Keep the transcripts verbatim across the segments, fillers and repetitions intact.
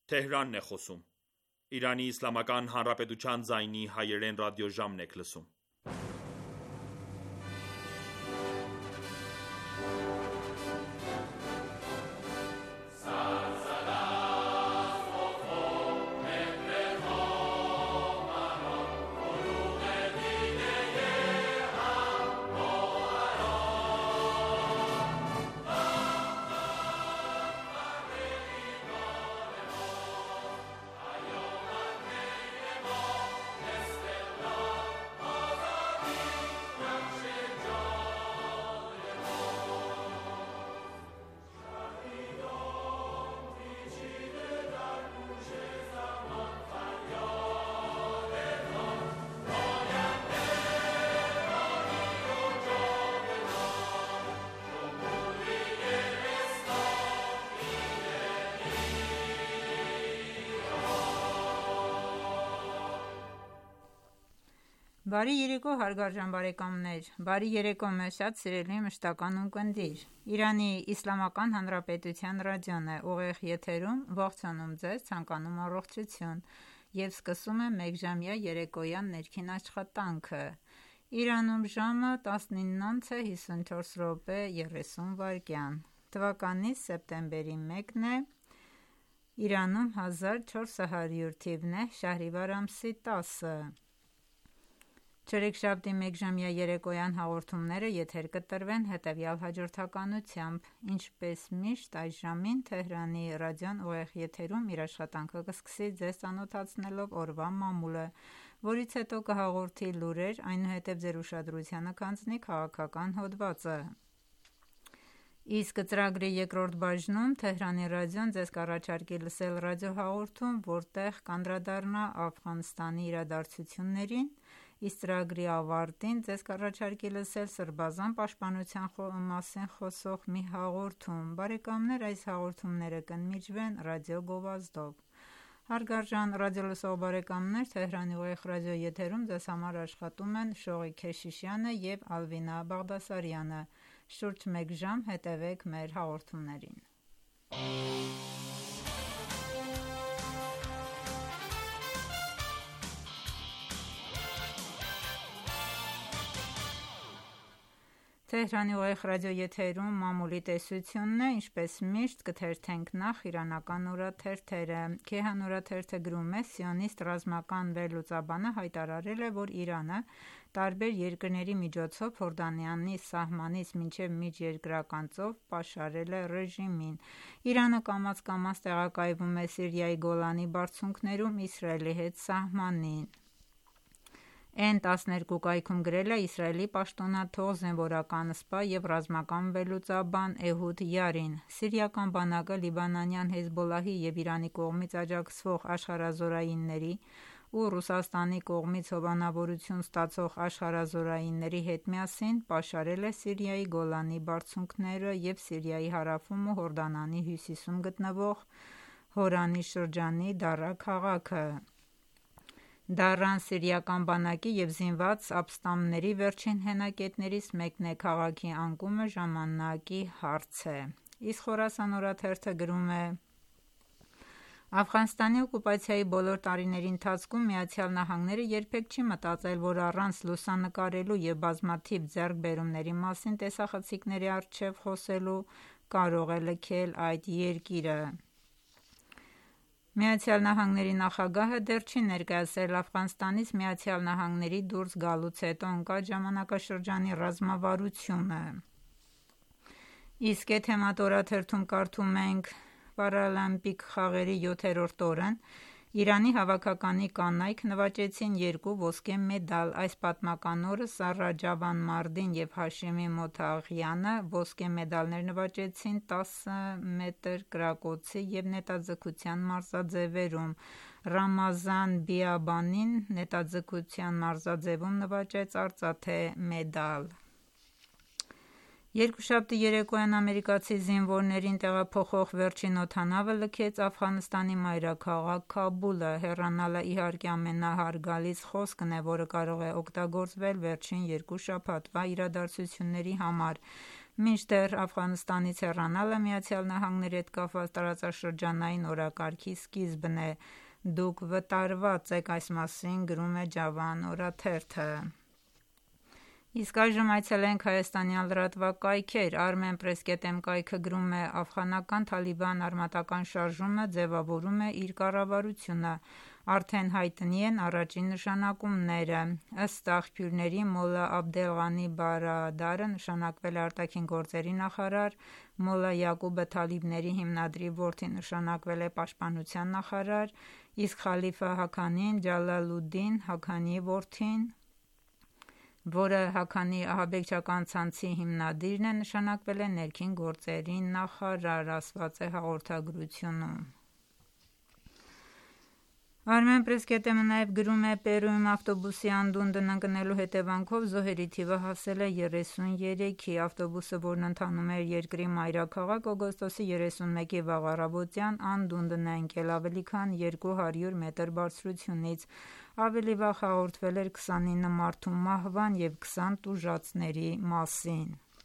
Թեհրանն է խոսում։ Իրանի Իսլամական Հանրապետության ձայնի հայերեն ռադիոժամն եք լսում։ Բարի երեկո հարգարժան բարեկամներ, բարի երեկո մեզ շատ սիրելի մշտական ունկնդիր։ Իրանի Իսլամական Հանրապետության ռադիոն է ուղիղ եթերում, ողջունում ձեզ, ցանկանում առողջություն և սկսում է մեկժամյա երեկոյան ներքին աշխատանքը։ Իրանում ժամը տասնինը է հիսունչորս րոպե երեսուն վայրկյան, թվականի սեպտեմբերի մեկն է, Իրանում հազար չորս հարյուր թիվն է, շահրիվար ամսի տասը։ Չորեքշաբթի մեկժամյա երեկոյան հաղորդումները եթեր կտրվեն հետևյալ հաջորդականությամբ։ Ինչպես միշտ այս ժամին Թեհրանի ռադիոն ուղիղ եթերում իր աշխատանքը կսկսի ձեզ ծանոթացնելով օրվա մամուլը, որից հետո կհաղորդի լուրեր, այնուհետև ձեր ուշադրությանը կհանձնի քաղաքական հոդվածը։ Իսկ ծրագրի երկրորդ բաժնում Թեհրանի ռադիոն ձեզ կառաջարկի լսել ռադիոհաղորդում, որտեղ կանդրադառնա Աֆղանստանի իրադարձություններին, իսկ ծրագրի ավարտին ձեզ կառաջարկի լսել Սրբազան պաշտպանության մասին խոսող մի հաղորդում։ Բարեկամներ, այս հաղորդումները կընդմիջվեն ռադիո գովազդով։ Հարգարժան ռադիոլսող բարեկամներ, Թեհրանի ուղիղ ռադիո եթերում ձեզ համար աշխատում են Շողիկ Քեշիշյանը և Ալվինա Բաղդասարյանը։ Շուրջ մեկ ժամ հետևեք մեր հաղորդումներին։ Թեհրանի ուղիղ ռադիո եթերում մամուլի տեսությունն է, ինչպես միշտ կթերթենք նախ իրանական օրաթերթերը։ Քեհան օրաթերթը գրում է. Սիոնիստ ռազմական վերլուծաբանը հայտարարել է, որ Իրանը տարբեր երկրների միջոցով Հորդանանի սահմանից մինչև միջերկրական ծով պաշարել է ռեժիմին։ Իրանը կամաց-կամաց տեղակայվում է Սիրիայի Գոլանի բարձունքներում Իսրայելի հետ սահմանին։ Էն տասներկու կայքում գրել է Իսրայելի պաշտոնաթող զինվորական սպա և ռազմական վերլուծաբան Էհուդ Յարին։ Սիրիական բանակը լիբանանյան Հեզբոլլահի և Իրանի կողմից աջակցվող աշխարհազորայինների ու Ռուսաստանի կողմից հովանավորություն ստացող աշխարհազորայինների հետ միասին պաշարել է Սիրիայի Գոլանի բարձունքները և Սիրիայի հարավում ու Հորդանանի հյուսիսում գտնվող Հորանի շրջանի Դարա քաղաքը։ Դարան սիրիական բանակի և զինված ապստամբների վերջին հենակետերից մեկն է, քաղաքի անկումը ժամանակի հարց է։ Իսկ Խորասան օրաթերթը գրում է. Աֆղանստանի օկուպացիայի բոլոր տարիների ընթացքում ԱՄՆ-ը երբեք չի մտածել, որ առանց լուսանկարելու և բազմաթիվ ձեռքբերումների մասին տեսախցիկների առջև խոսելու կարող է լքել այդ երկիրը։ ԱՄՆ նախագահը դեռ չի ներկայացրել Աֆղանստանից ԱՄՆ դուրս գալուց հետո ընկած ժամանակաշրջանի ռազմավարությունը։ Իսկ Էթեմադ օրաթերթում կարդում ենք. Պարալիմպիկ խաղերի յոթերորդ օրն Իրանի հավաքականի կանայք նվաճեցին երկու ոսկե մեդալ։ Այս պատմական օրը Սառա Ջավանմարդին և Հաշեմի Մոթաղյանը ոսկե մեդալներ նվաճեցին տասը մետր կրակոցի և նետաձգության մարզաձևերում։ Ռամազան Բիաբանին նետաձգության մարզաձևում նվաճեց արծաթե մեդալ։ Երկուշաբթի երեկոյան ամերիկացի զինվորներին տեղափոխող վերջին օդանավը լքեց Աֆղանստանի մայրաքաղաք Քաբուլը։ Հեռանալը իհարկե ամենահարգալից խոսքն է, որը կարող է օգտագործվել վերջին երկու շաբաթվա իրադարձությունների համար։ Մինչդեռ Աֆղանստանից հեռանալը Միացյալ Նահանգների հետ կապված տարածաշրջանային օրակարգի սկիզբն է, դուք վտարված եք այս մասին, գրում է Ջավան օրաթերթը։ Իսկ այժմ այցելենք հայաստանյան լրատվակայքեր։ Armenpress.am կայքը գրում է. Աֆղանական Թալիբան արմատական շարժումը ձևավորում է իր կառավարությունը, արդեն հայտնի են առաջին նշանակումները։ Ըստ աղբյուրների, Մոլլա Աբդելղանի Բարադարը նշանակվել է արտաքին գործերի նախարար, Մոլլա Յակուբը Թալիբների հիմնադրի որդին նշանակվել է պաշտպանության նախարար, իսկ Խալիֆա Հաքանին Ջալալուդդին Հաքանիի որդին, որը Հաքանի ահաբեկչական ցանցի հիմնադիրն է, նշանակվել է ներքին գործերի նախարար, ասված է հաղորդագրությունում։ Armenpress.am-ը նաև գրում է. Պերույում ավտոբուսի անդունդն ընկնելու հետևանքով զոհերի թիվը հասել է երեսուններեքի։ Ավտոբուսը, որն ընթանում էր երկրի մայրաքաղաք, օգոստոսի երեսունմեկի վաղ առավոտյան անդունդն է ընկել ավելի քան երկու հարյուր մետր բարձրությունից։ Ավելի վաղ հաղորդվել էր քսանինը մարդու մահվան և քսան տուժածների մասին։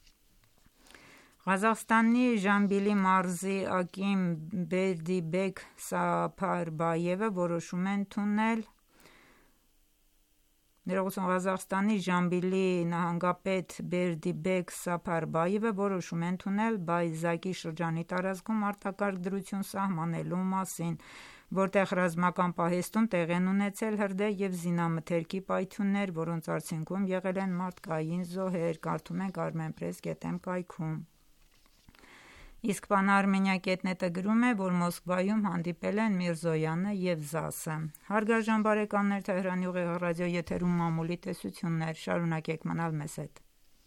Ղազախստանի Ժամբիլի մարզի Ակիմ Բերդիբեգ Սափարբայևը որոշում է ընդունել Ներողություն, Ղազախստանի Ժամբիլի նահանգապետ Բերդիբեգ Սափարբայևը որոշում է ընդունել Բայզակի շրջանի տարածքում արտակարգ դրություն սահմանելու մասին, որտեղ ռազմական պահեստում տեղի են ունեցել հրդեհ և զինամթերքի պայթյուններ, որոնց արդյունքում եղել են մարդկային զոհեր, կարդում ենք Armenpress.am կայքում։ Իսկ Pan-Armenia.net-ը գրում է, որ Մոսկվայում հանդիպել են Միրզոյանը և Զասը։ Հարգարժան բարեկամներ, Թեհրանի ուղիղ ռադիոեթերում մամուլի տեսություններ, շարունակեք մնալ մեզ հետ։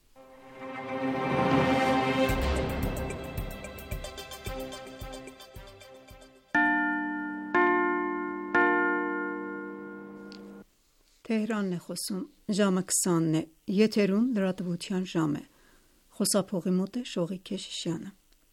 Թեհրանն է խոսում, ժամը քսանն է, եթերում լրատվության ժամ է, խոսափողի մոտ է Շողիկ Քեշիշյանը։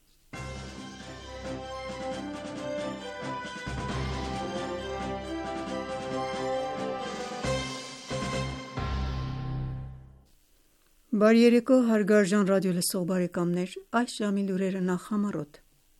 Բարի երեկո, հարգարժան ռադիոլսող բարեկամներ, այս ժամի լուրերը նախամարոտ։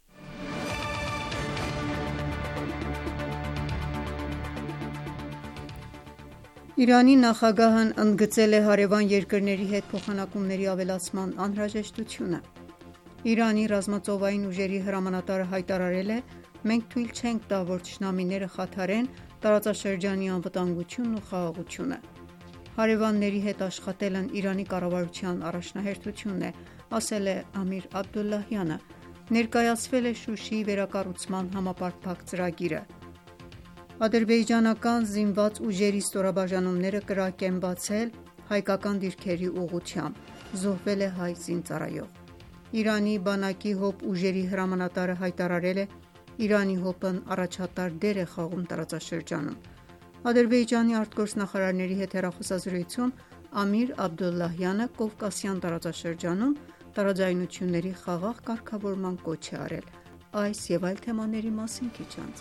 Իրանի նախագահն ընդգծել է հարևան երկրների հետ փոխանակումների ավելացման անհրաժեշտությունը։ Իրանի ռազմածովային ուժերի հրամանատարը հայտարարել է. «Մենք թույլ չենք տա, որ թշնամիները խաթարեն տարածաշրջանի անվտանգությունն ու խաղաղությունը»։ Հարևանների հետ աշխատելն Իրանի կառավարության առաջնահերթությունն է, ասել է Ամիր Աբդոլլահյանը։ Ներկայացվել է Շուշիի վերակառուցման համապարփակ ծրագիրը։ Ադրբեջանական զինված ուժերի ստորաբաժանումները կրակ են բացել հայկական դիրքերի ուղղությամբ, զոհվել է հայ զինծառայող։ Իրանի բանակի հոբ ուժերի հրամանատարը հայտարարել է. «Իրանի հոբն առաջատար դեր է խաղում տարածաշրջանում»։ Ադրբեջանի արտգործնախարարների հետ հեռախոսազրույցում Ամիր Աբդոլլահյանը Կովկասյան տարածաշրջանում տարաձայնությունների խաղաղ կարգավորման կոչ է արել։ Այս և այլ թեմաների մասին քիչ անց։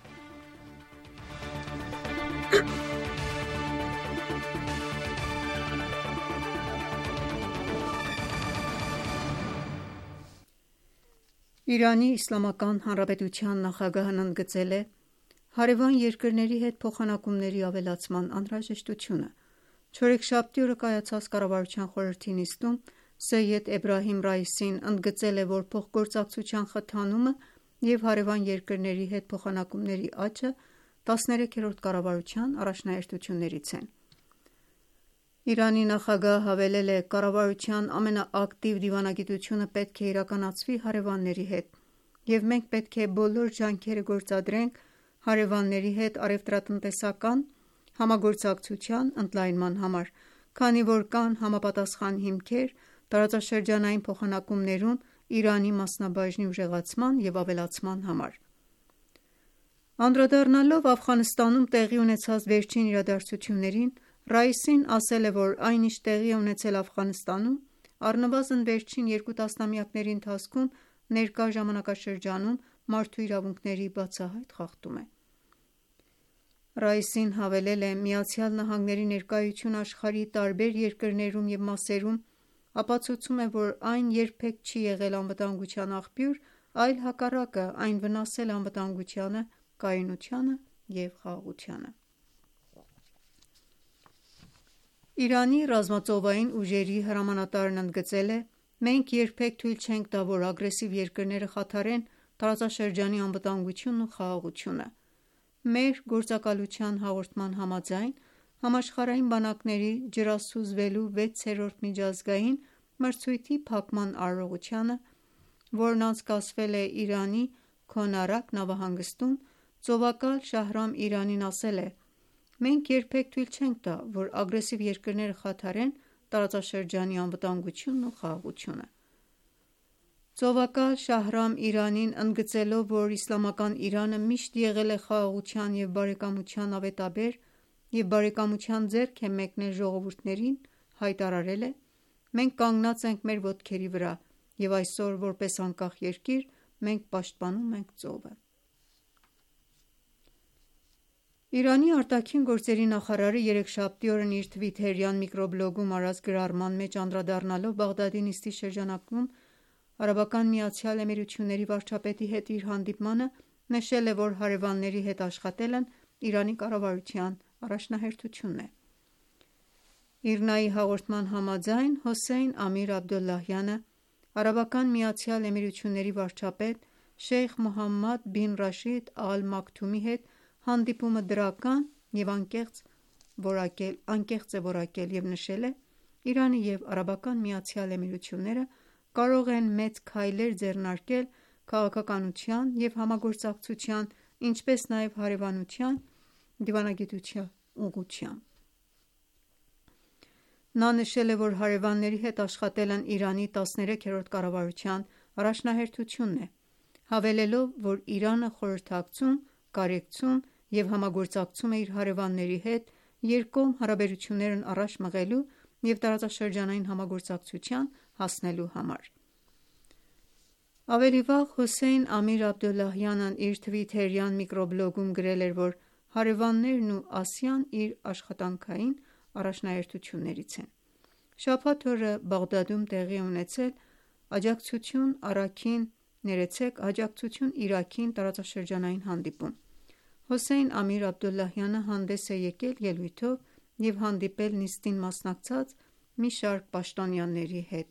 Իրանի Իսլամական Հանրապետության նախագահն ընդգծել է հարևան երկրների հետ փոխանակումների ավելացման անհրաժեշտությունը։ Չորեքշաբթի օրը կայացած կառավարության խորհրդի նիստում Սեյեդ Էբրահիմ Ռայիսին ընդգծել է, որ փոխգործակցության խթանումը և հարևան երկրների հետ փոխանակումների աճը տասներեքերորդ կառավարության առաջնահերթություններից են։ Իրանի նախագահը հավելել է. «Կառավարության ամենաակտիվ դիվանագիտությունը պետք է իրականացվի հարևանների հետ, և մենք պետք է բոլոր ջանքերը գործադրենք հարևանների հետ առևտրատնտեսական համագործակցության ընդլայնման համար, քանի որ կան համապատասխան հիմքեր տարածաշրջանային փոխանակումներում Իրանի մասնաբաժնի ուժեղացման և ավելացման համար»։ Անդրադառնալով Աֆղանստանում տեղի ունեցած վերջին իրադարձություններին, Ռայիսին ասել է, որ այն, ինչ տեղի է ունեցել Աֆղանստանում, առնվազն վերջին երկու տասնամյակների ընթացքում ներկա ժամանակաշրջանում մարդու իրավունքների բացահայտ խախտում է։ Ռայիսին հավելել է. «Միացյալ Նահանգների ներկայությունը աշխարհի տարբեր երկրներում և մասերում ապացուցում է, որ այն երբեք չի եղել անվտանգության աղբյուր, այլ հակառակը, այն վնասել է անվտանգությանը, կայունությանը և խաղաղությանը։ Իրանի ռազմածովային ուժերի հրամանատարն ընդգծել է. «Մենք երբեք թույլ չենք տա, որ ագրեսիվ երկրները խաթարեն տարածաշրջանի անվտանգությունն ու խաղաղությունը»։ Մեր գործակալության հաղորդման համաձայն, համաշխարհային բանակների ջրասուզվելու վեցերորդ միջազգային մրցույթի փակման արարողությանը, որն անցկացվել է Իրանի Քոնարակ նավահանգստում, ծովակալ Շահրամ Իրանին ասել է. «Մենք երբեք թույլ չենք տա, որ ագրեսիվ երկրները խաթարեն տարածաշրջանի անվտանգությունն ու խաղաղությունը»։ Ծովակալ Շահրամ Իրանին ընդգծելով, որ Իսլամական Իրանը միշտ եղել է խաղաղության և բարեկամության ավետաբեր և բարեկամության ձեռք է մեկնել ժողովուրդներին, հայտարարել է. «Մենք կանգնած ենք մեր ոտքերի վրա և այսօր, որպես անկախ երկիր, մենք պաշտպանում ենք ծովը»։ Իրանի արտաքին գործերի նախարարը երեքշաբթի օրն իր թվիթերյան միկրոբլոգում արած գրառման մեջ անդրադառնալով Բաղդադի նիստի շրջանակում ԱՄԷ-ի վարչապետի հետ իր հանդիպմանը, նշել է, որ հարևանների հետ աշխատելն Իրանի կառավարության առաջնահերթությունն է։ ԻՌՆԱ-ի հաղորդման համաձայն, Հոսեյն Ամիր Աբդոլլահյանը ԱՄԷ-ի վարչապետ Շեյխ Մոհամմադ բին Ռաշիդ Ալ Մաքթումի հետ հանդիպումը դրական և անկեղծ է որակել և նշել է. «Իրանը և ԱՄԷ-ը կարող են մեծ քայլեր ձեռնարկել քաղաքականության և համագործակցության, ինչպես նաև հարևանության դիվանագիտության ուղղությամբ»։ Նա նշել է, որ հարևանների հետ աշխատելն Իրանի տասներեքերորդ կառավարության առաջնահերթությունն է, հավելելով, որ Իրանը խորհրդակցում, կարեկցում և համագործակցում է իր հարևանների հետ երկկողմ հարաբերություններն առաջ մղելու և տարածաշրջանային համագործակցության հասնելու համար։ Ավելի վաղ Հոսեյն Ամիր Աբդոլլահյանն իր թվիթերյան միկրոբլոգում գրել էր, որ հարևաններն ու Ասիան իր աշխատանքային առաջնահերթություններից են։ Շաբաթ օրը Բաղդադում տեղի է ունեցել աջակցություն Իրաքին տարածաշրջանային հանդիպում։ Հոսեյն Ամիր Աբդոլլահյանը հանդես է եկել ելույթով և հանդիպել նիստին մասնակցած մի շարք պաշտոնյաների հետ։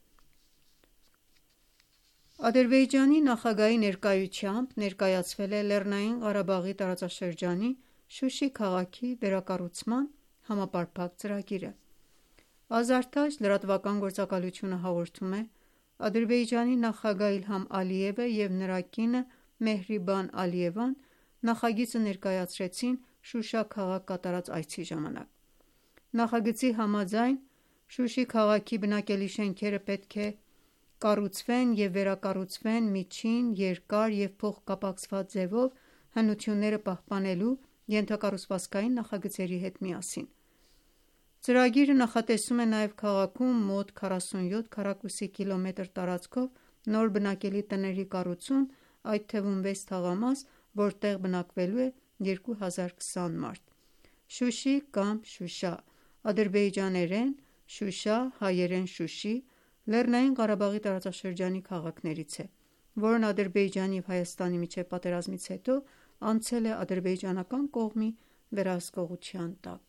Ադրբեջանի նախագահի ներկայությամբ ներկայացվել է Լեռնային Ղարաբաղի տարածաշրջանի Շուշի քաղաքի վերակառուցման համապարփակ ծրագիրը։ «Ազարտաջ» լրատվական գործակալությունը հաղորդում է. «Ադրբեջանի նախագահ Իլհամ Ալիևը և նրա կինը Մեհրիբան Ալիևան նախագիծը ներկայացրեցին Շուշա քաղաք կատարած այցի ժամանակ։ Նախագծի համաձայն, Շուշի քաղաքի բնակելի շենքերը պետք է կառուցվեն և վերակառուցվեն միջին, երկար և փոխկապակցված ձևով հնությունները պահպանելու ենթակառուցվածքային նախագծերի հետ միասին։ Ծրագիրը նախատեսում է նաև քաղաքում մոտ քառասունյոթ քառակուսի կիլոմետր տարածքով նոր բնակելի տների կառուցում, այդ թվում վեց թաղամաս, որտեղ բնակվելու է երկու հազար քսան մարդ։ Շուշի կամ Շուշա ադրբեջաներեն Շուշա, հայերեն Շուշի, Լեռնային Ղարաբաղի տարածաշրջանի քաղաքներից է, որն Ադրբեջանի և Հայաստանի միջև պատերազմից հետո անցել է ադրբեջանական կողմի վերահսկողության տակ։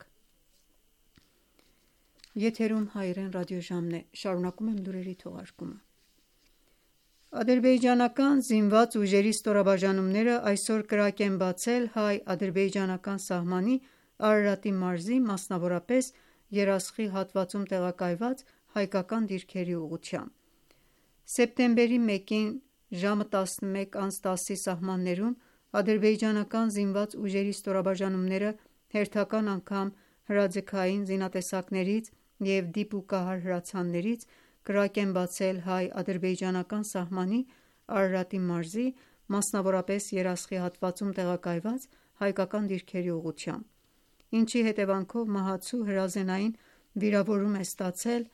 Ադրբեջանական զինված ուժերի ստորաբաժանումները այսօր կրակ են բացել հայ-ադրբեջանական սահմանի Արարատի մարզի, մասնավորապես Երասխի հատվածում տեղակայված հայկական դիրքերի ուղղությամբ։ Սեպտեմբերի մեկին ժամը տասնմեկ անց տասի սահմաններում ադրբեջանական զինված ուժերի ստորաբաժանումները հերթական անգամ հրաձգային զինատեսակներից և դիպուկահար հրացաններից կրակ են բացել հայ-ադրբեջանական սահմանի Արարատի մարզի, մասնավորապես Երասխի հատվածում տեղակայված հայկական դիրքերի ուղղությամբ, ինչի հետևանքով մահացու հրազենային վիրավորում է ստացել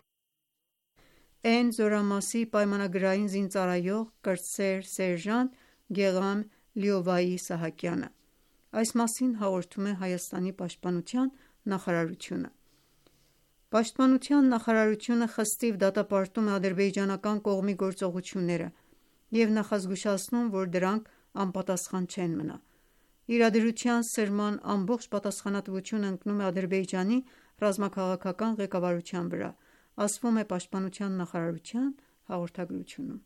Էն զորամասի պայմանագրային զինծառայող կրտսեր սերժանտ Գեղամ Լիովայի Սահակյանը։ Այս մասին հաղորդում է Հայաստանի պաշտպանության նախարարությունը։ Պաշտպանության նախարարությունը խստիվ դատապարտում է ադրբեջանական կողմի գործողությունները և նախազգուշացնում, որ դրանք անպատասխան չեն մնա: Իրադրության սրման ամբողջ պատասխանատվությունը ընկնում է Ադրբեջանի ռազմաքաղաքական ղեկավարության վրա, ասվում է պաշտպանության նախարարության հաղորդագրությունում: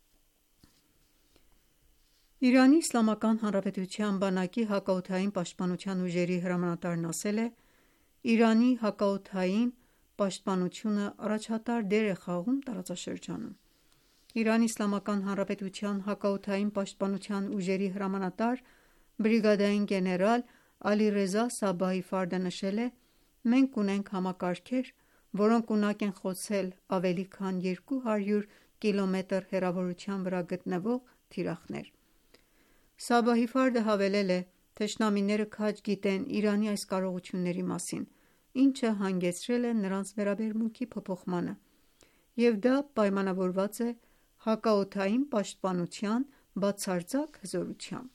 Իրանի Իսլամական Հանրապետության բանակի հակաօդային պաշտպանության ուժերի հրամանատարն ասել է. «Իրանի հակաօդային պաշտպանությունը առաջատար դեր է խաղում տարածաշրջանում»: Իրանի Իսլամական Հանրապետության հակաօդային պաշտպանության ուժերի հրամանատար բրիգադային գեներալ Ալիռեզա Սաբահի Ֆարդը նշել է. «Մենք ունենք համակարգեր, որոնք ունակ են խոցել ավելի քան երկու հարյուր կիլոմետր հեռավորության վրա գտնվող թիրախներ»: Սաբահի Ֆարդը հավելել է. «Թշնամիները քաջ գիտեն Իրանի այս կարողությունների մասին, ինչը հանգեցրել է նրանց վերաբերմունքի փոփոխմանը, և դա պայմանավորված է հակաօդային պաշտպանության բացարձակ հզորությամբ»: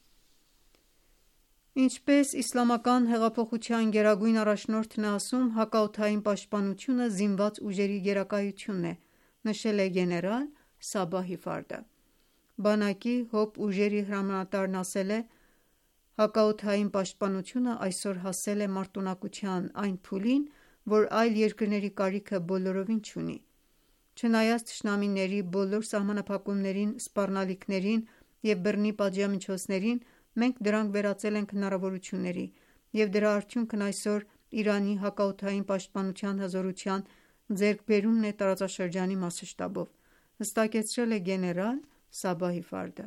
Ինչպես Իսլամական հեղափոխության գերագույն առաջնորդն է ասում, հակաօդային պաշտպանությունը զինված ուժերի գերակայությունն է, նշել է գեներալ Սաբահի Ֆարդը: Բանակի ՀՕՊ ուժերի հրամանատարն ասել է. «Հակաօդային պաշտպանությունը այսօր հասել է մարտունակության այն փուլին, որ այլ երկրների կարիքը բոլորովին չունի: Չնայած թշնամիների բոլոր սահմանափակումներին, սպառնալիքներին և բռնի պատժամիջոցներին, մենք դրանք վերածել ենք հնարավորությունների, և դրա արդյունքն այսօր Իրանի հակաօդային պաշտպանության հզորության ձեռքբերումն է տարածաշրջանի մասշտաբով», հստակեցրել է գեներալ Սաբահի Ֆարդը: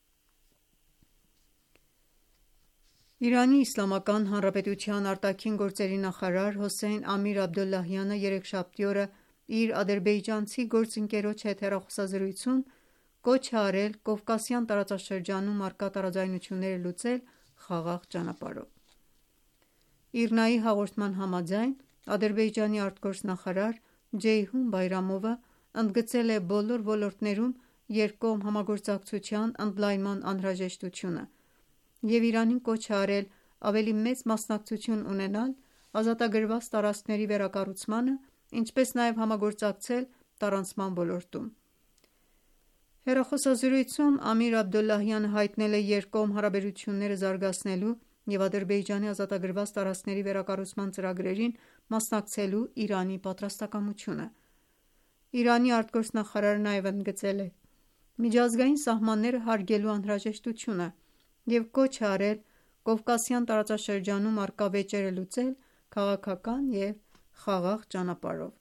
Իրանի Իսլամական Հանրապետության արտաքին գործերի նախարար Հոսեյն Ամիր Աբդոլլահյանը երեքշաբթի օրը իր ադրբեջանցի գործընկերոջ հետ հեռախոսազրույցում կոչ է արել Կովկասյան տարածաշրջանում առկա տարաձայնությունները լուծել խաղաղ ճանապարհով: ԻՌՆԱ-ի հաղորդման համաձայն, Ադրբեջանի արտգործնախարար Ջեյհուն Բայրամովը ընդգծել է բոլոր ոլորտներում երկկողմ համագործակցության ընդլայնման անհրաժեշտությունը և Իրանին կոչ է արել ավելի մեծ մասնակցություն ունենալ ազատագրված տարածքների վերակառուցմանը, ինչպես նաև համագործակցել տարանցման ոլորտում: Հեռախոսազրույցում Ամիր Աբդոլլահյանը հայտնել է երկկողմ հարաբերությունները զարգացնելու և Ադրբեջանի ազատագրված տարածքների վերակառուցման ծրագրերին մասնակցելու Իրանի պատրաստակամությունը: Իրանի արտգործնախարարը նաև ընդգծել է միջազգային սահմանները հարգելու անհրաժեշտությունը և կոչ է արել Կովկասյան տարածաշրջանում առկա վեճերը լուծել քաղաքական և խաղաղ ճանապարհով: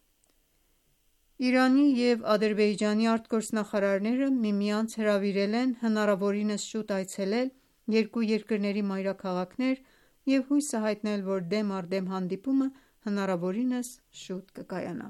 Իրանի և Ադրբեջանի արտգործնախարարները միմյանց հրավիրել են հնարավորինս շուտ այցելել երկու երկրների մայրաքաղաքներ և հույս է հայտնել, որ դեմ առ դեմ հանդիպումը հնարավորինս շուտ կկայանա: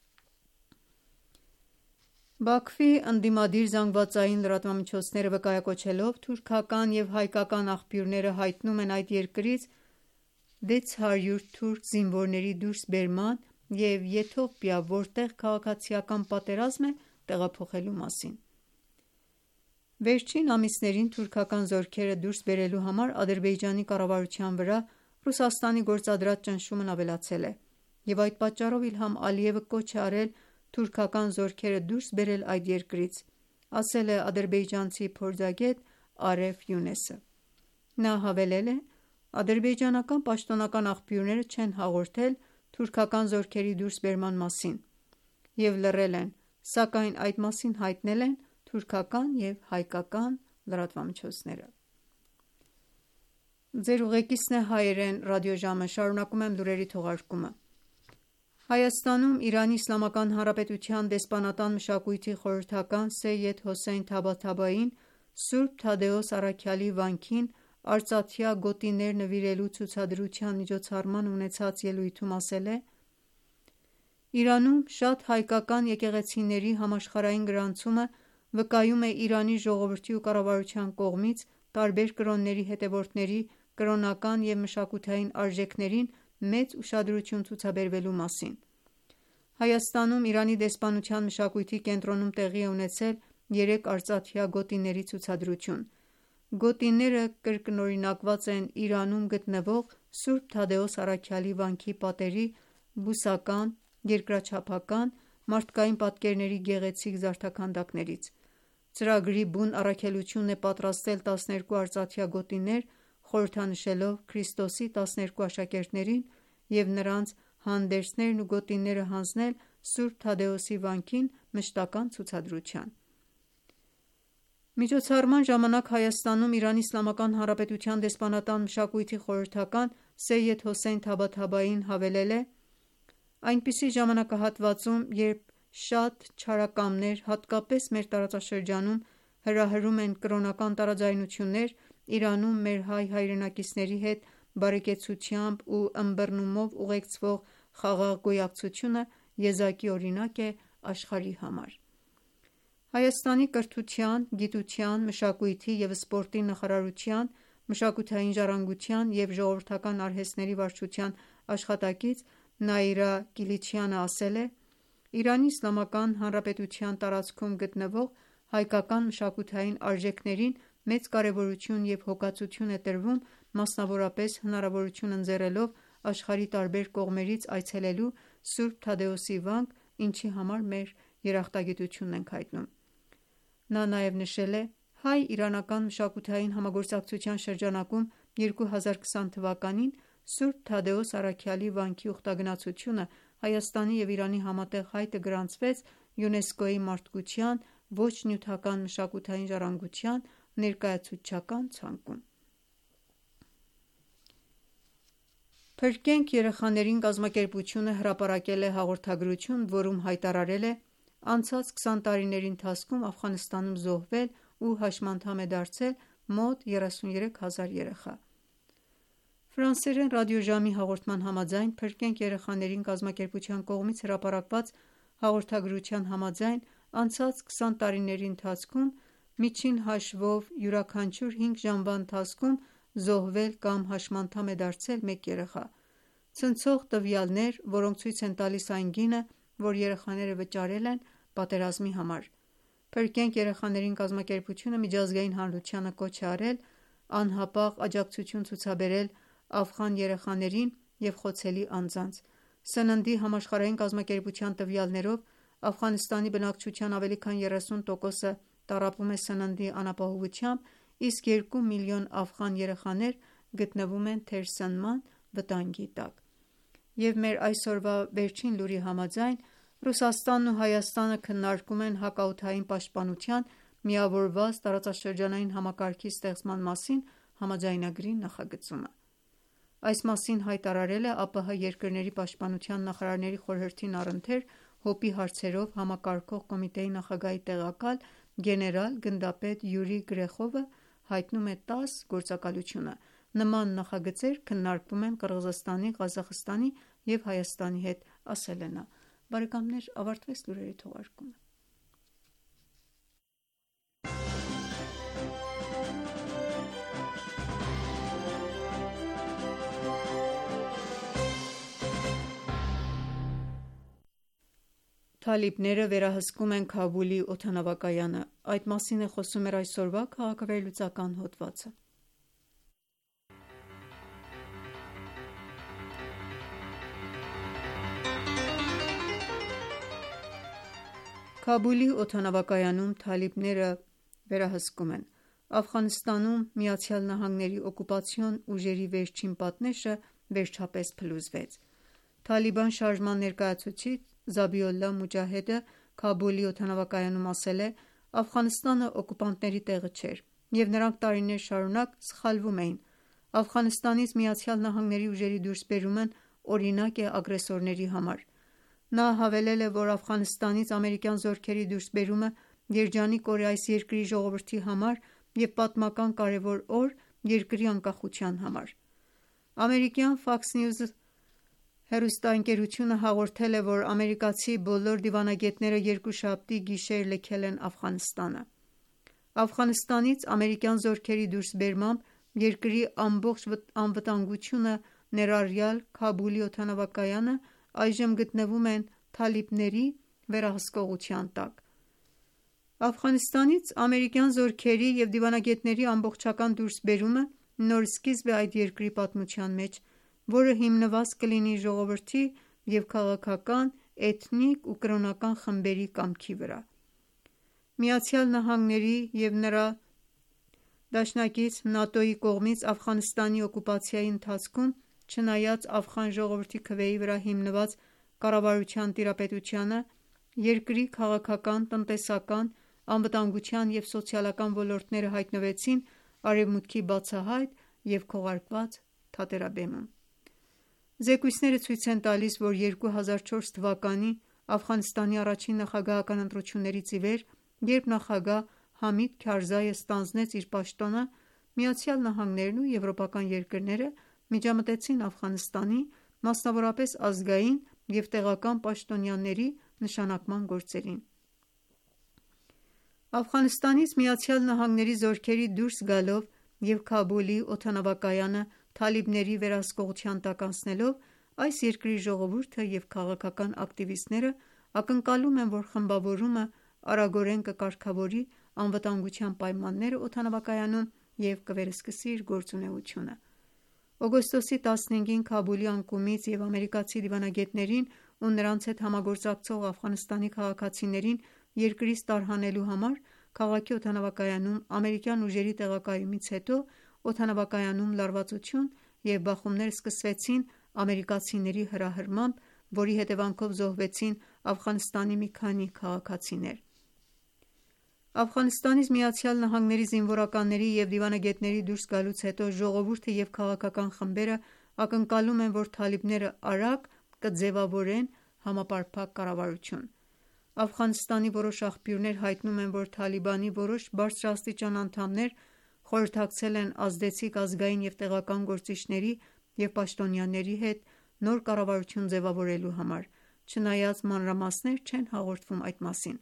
Բաքվի ընդդիմադիր ԶԼՄ-ները վկայակոչելով թուրքական և հայկական աղբյուրները հայտնում են այդ երկրից վեց հարյուր թուրք զինվորների դուրսբերման և Եթովպիա որտեղ քաղաքացիական պատերազմ է տեղափոխելու մասին: Վերջին ամիսներին թուրքական զորքերը դուրս բերելու համար Ադրբեջանի կառավարության վրա Ռուսաստանի գործադրած ճնշումն ավելացել է և այդ պատճառով Իլհամ Ալիևը կոչ է արել թուրքական զորքերը դուրս բերել այդ երկրից, ասել է ադրբեջանցի փորձագետ Արեֆ Յունեսը: Նա հավելել է. «Ադրբեջանական պաշտոնական աղբյուրները չեն հաղորդել թուրքական զորքերի դուրսբերման մասին և լռել են, սակայն այդ մասին հայտնել են թուրքական և հայկական լրատվամիջոցները»: Հայաստանում Իրանի Իսլամական Հանրապետության դեսպանատան մշակույթի խորհրդական Սեյեդ Հոսեյն Թաբաթաբային Սուրբ Թադեոս առաքյալի վանքին արծաթյա գոտիներ նվիրելու ցուցադրության միջոցառման ունեցած ելույթում ասել է. «Իրանում շատ հայկական եկեղեցիների համաշխարհային գրանցումը վկայում է Իրանի ժողովրդի ու կառավարության կողմից տարբեր կրոնների հետևորդների կրոնական և մշակութային արժեքներին մեծ ուշադրություն ցուցաբերվելու մասին: Հայաստանում Իրանի դեսպանության մշակույթի կենտրոնում տեղի է ունեցել երեք արծաթյա գոտիների ցուցադրություն: Գոտիները կրկնօրինակված են Իրանում գտնվող Սուրբ Թադեոս առաքյալի վանքի պատերի բուսական, երկրաչափական, մարդկային պատկերների գեղեցիկ զարդաքանդակներից։ Ծրագրի բուն առաքելությունն է պատրաստել տասներկու արծաթյա գոտիներ՝ խորհրդանշելով Քրիստոսի տասներկու աշակերտներին և նրանց հանդերձներն ու գոտիները հանձնել Սուրբ Թադեոսի վանքին մշտական ցուցադրության։ Միջոցառման ժամանակ Հայաստանում ԻԻՀ դեսպանատան մշակույթի խորհրդական Սեյեդ Հոսեյն Թաբաթաբային հավելել է.«Այնպիսի ժամանակահատվածում, երբ շատ չարակամներ, հատկապես մեր տարածաշրջանում, հրահրում են կրոնական տարաձայնություններ, Իրանում մեր հայ հայրենակիցների հետ բարեկեցությամբ ու ըմբռնումով ուղեկցվող խաղաղ գոյակցությունը եզակի օրինակ է աշխարհի համար»։ Հայաստանի կրթության, գիտության, մշակույթի և սպորտի նախարարության մշակութային ժառանգության և ժողովրդական արհեստների վարչության աշխատակից Նաիրա Կիլիչյանը ասել է.«ԻԻՀ տարածքում գտնվող հայկական մշակութային արժեքներին մեծ կարևորություն և հոգացություն է տրվում, մասնավորապես հնարավորություն ընձեռելով աշխարհի տարբեր կողմերից այցելելու Սուրբ Թադեոսի վանք, ինչի համար մեր երախտագիտությունն ենք հայտնում»։ Նա նաև նշել է.«Հայ-իրանական մշակութային համագործակցության շրջանակում երկու հազար քսան թվականին Սուրբ Թադեոս առաքյալի վանքի ուխտագնացությունը Հայաստանի և Իրանի համատեղ հայտը գրանցվեց ՅՈՒՆԵՍԿՕ-ի մարդկության ոչ նյութական մշակութային ժառանգության ներկայացուցչական ցանկում»։ «Փրկենք երեխաներին» կազմակերպությունը հրապարակել է հաղորդագրություն, որում հայտարարել է.«Անցած քսան տարիների ընթացքում Աֆղանստանում զոհվել ու հաշմանդամ է դարձել մոտ երեսուներեք հազար երեխա»։ Ֆրանսերեն ռադիոժամի հաղորդման համաձայն՝ «Փրկենք երեխաներին» կազմակերպության կողմից հրապարակված հաղորդագրության համաձայն, անցած քսան տարիների ընթացքում միջին հաշվով յուրաքանչյուր հինգ ժամվա ընթացքում զոհվել կամ հաշմանդամ է դարձել մեկ երեխա։ Ցնցող տվյալներ, որոնք ցույց են տալիս այն գինը, որ երեխաները վճարել են պատերազմի համար։ «Փրկենք երեխաներին» կազմակերպությունը միջազգային հանրությանը կոչ է արել անհապաղ աջակցություն ցուցաբերել աֆղան երեխաներին և խոցելի անձանց։ Սննդի համաշխարհային կազմակերպության տվյալներով Աֆղանստանի բնակչության ավելի քան երեսուն տոկոսը տառապում է սննդի անապահովությամբ, իսկ երկու միլիոն աֆղան երեխաներ գտնվում են թերսնման վտանգի տակ։ Եվ մեր այսօրվա վերջին լուրի համաձայն՝ Ռուսաստանն ու Հայաստանը քննարկում են հակաօդային պաշտպանության միավորված տարածաշրջանային համակարգի ստեղծման մասին համաձայնագրի նախագծումը։ Այս մասին հայտարարել է ԱՊՀ երկրների պաշտպանության նախարարների խորհրդին առընթեր ՀՕՊ-ի հարցերով համակարգող կոմիտեի նախագահի տեղակալ գեներալ-գնդապետ Յուրի Գրեխովը հայտնում է տաս գործակալությունը։ Նման նախագծեր քննարկվում են Կրղզստանի, Ղազախստանի և Հայաստանի հետ, ասել է նա։ Բարեկամներ ավարտվեց լուրերի թողարկումը։ Թալիբները վերահսկում են Քաբուլի օդանավակայանը։ Այդ մասին է խոսում մեր այսօրվա քաղաքավերլուծական հոդվածը։ Քաբուլի օդանավակայանում թալիբները վերահսկում են։ Աֆղանստանում ԱՄՆ օկուպացիոն ուժերի վերջին պատնեշը վերջապես փլուզվեց։ Թալիբան շարժման ներկայացուցիչ Զաբիոլլա Մուջահեդը Քաբուլի օդանավակայանում ասել է.«Աֆղանստանը օկուպանտների տեղը չէր, և նրանք տարիներ շարունակ սխալվում էին։ Աֆղանստանից ԱՄՆ ուժերի դուրսբերումն օրինակ է ագրեսորների համար»։ Նա հավելել է, որ Աֆղանստանից ամերիկյան զորքերի դուրսբերումը Երջանիկ օր է այս երկրի ժողովրդի համար և պատմական կարևոր օր երկրի անկախության համար։ Ամերիկյան Fox News հեռուստաընկերությունը հաղորդել է, որ ամերիկացի բոլոր դիվանագետները երկուշաբթի գիշեր լքել են Աֆղանստանը։ Աֆղանստանից ամերիկյան զորքերի դուրսբերմամբ երկրի ամբողջ անվտանգությունը, ներառյալ Քաբուլի օդանավակայանը, այժմ գտնվում են թալիբների վերահսկողության տակ։ Աֆղանստանից ամերիկյան զորքերի և դիվանագետների ամբողջական դուրսբերումը նոր սկիզբ է այդ երկրի պատմության մեջ, որը հիմնված կլինի ժողովրդի և քաղաքական, էթնիկ ու կրոնական խմբերի կամքի վրա։ ԱՄՆ-ի և նրա դաշնակից ՆԱՏՕ-ի կողմից Աֆղանստանի օկուպացիայի ընթացքում, չնայած աֆղան ժողովրդի քվեի վրա հիմնված կառավարության տիրապետությանը, երկրի քաղաքական, տնտեսական, անվտանգության և սոցիալական ոլորտները հայտնվեցին Արևմուտքի բացահայտ և քողարկված թատերաբեմում։ Զեկույցները ցույց են տալիս, որ երկու հազար չորս թվականի Աֆղանստանի առաջին նախագահական ընտրություններից ի վեր, երբ նախագահ Համիդ Քարզայը ստանձնեց իր պաշտոնը, ԱՄՆ-ն ու եվրոպական երկրները միջամտեցին Աֆղանստանի, մասնավորապես ազգային և տեղական պաշտոնյաների նշանակման գործերին։ Աֆղանստանից ԱՄՆ-ի զորքերի դուրս գալով և Քաբուլի օդանավակայանը թալիբների վերահսկողության տակ անցնելով, այս երկրի ժողովուրդը և քաղաքական ակտիվիստները ակնկալում են, որ խմբավորումը արագորեն կկարգավորի անվտանգության պայմանները օդանավակայանում և կվերսկսի իր գործունեությունը։ Օգոստոսի տասնհինգին Քաբուլի անկումից և ամերիկացի դիվանագետներին ու նրանց հետ համագործակցող Աֆղանստանի քաղաքացիներին երկրից տարհանելու համար քաղաքի օդանավակայանում ամերիկյան ուժերի տեղակայումից հետո օդանավակայանում լարվածություն և բախումներ սկսվեցին ամերիկացիների հրահրմամբ, որի հետևանքով զոհվեցին Աֆղանստանի մի քանի քաղաքացիներ։ Աֆղանստանից ԱՄՆ զինվորականների և դիվանագետների դուրս գալուց հետո ժողովուրդը և քաղաքական խմբերը ակնկալում են, որ թալիբները արագ կձևավորեն համապարփակ կառավարություն։ Աֆղանստանի որոշ աղբյուրներ հայտնում են, որ Թալիբանի որոշ բարձրաստիճան անդամներ խորհրդակցել են ազդեցիկ ազգային և տեղական գործիչների և պաշտոնյաների հետ նոր կառավարություն ձևավորելու համար, չնայած մանրամասներ չեն հաղորդվում այդ մասին։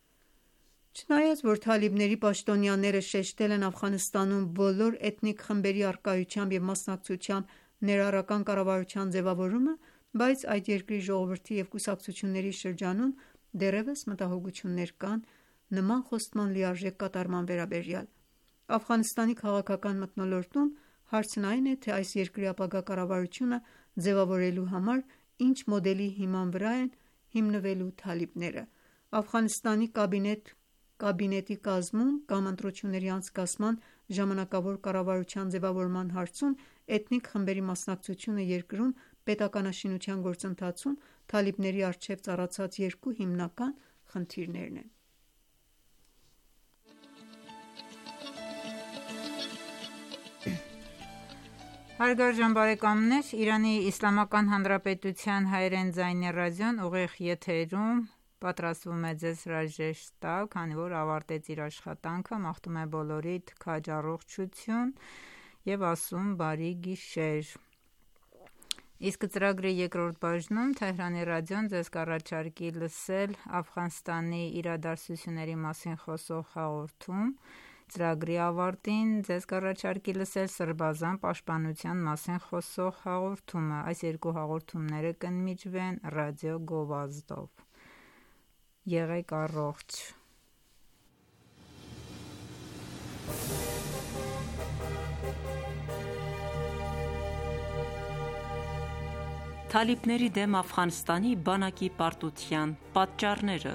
Չնայած որ թալիբների պաշտոնյաները շեշտել են Աֆղանստանում բոլոր էթնիկ խմբերի առկայությամբ և մասնակցությամբ ներառական կառավարության ձևավորումը, բայց այդ երկրի ժողովրդի և կուսակցությունների շրջանում դեռևս մտահոգություններ կան նման խոստման լիարժեք կատարման վերաբերյալ։ Աֆղանստանի քաղաքական մթնոլորտում հարցն այն է, թե այս երկրի ապագա կառավարությունը ձևավորելու համար ինչ մոդելի հիման վրա են հիմնվելու թալիբները։ Աֆղանստանի կաբինետի կազմում կամ ընտրությունների անցկացման ժամանակավոր կառավարության ձևավորման հարցում էթնիկ խմբերի մասնակցությունը երկրում պետականաշինության գործընթացում թալիբների առջև ծառացած երկու հիմնական խնդիրներն են։ Հարգարժան բարեկամներ, Իրանի Իսլամական Հանրապետության հայերեն ձայնի ռադիոն ուղիղ եթերում պատրաստվում է ձեզ հրաժեշտ տալ, քանի որ ավարտեց իր աշխատանքը, մաղթում է բոլորիդ քաջ առողջություն և ասում բարի գիշեր։ Իսկ ծրագրի երկրորդ բաժնում Թեհրանի ռադիոն ձեզ կառաջարկի լսել Աֆղանստանի իրադարձությունների մասին խոսող հաղորդում։ Ծրագրի ավարտին ձեզ կառաջարկի լսել Սրբազան պաշտպանության մասին խոսող հաղորդումը։ Այս երկու հաղորդումները կընդմիջվեն ռադիո գովազդով։ Եղեք առողջ։ Թալիբների դեմ Աֆղանստանի բանակի պարտության պատճառները։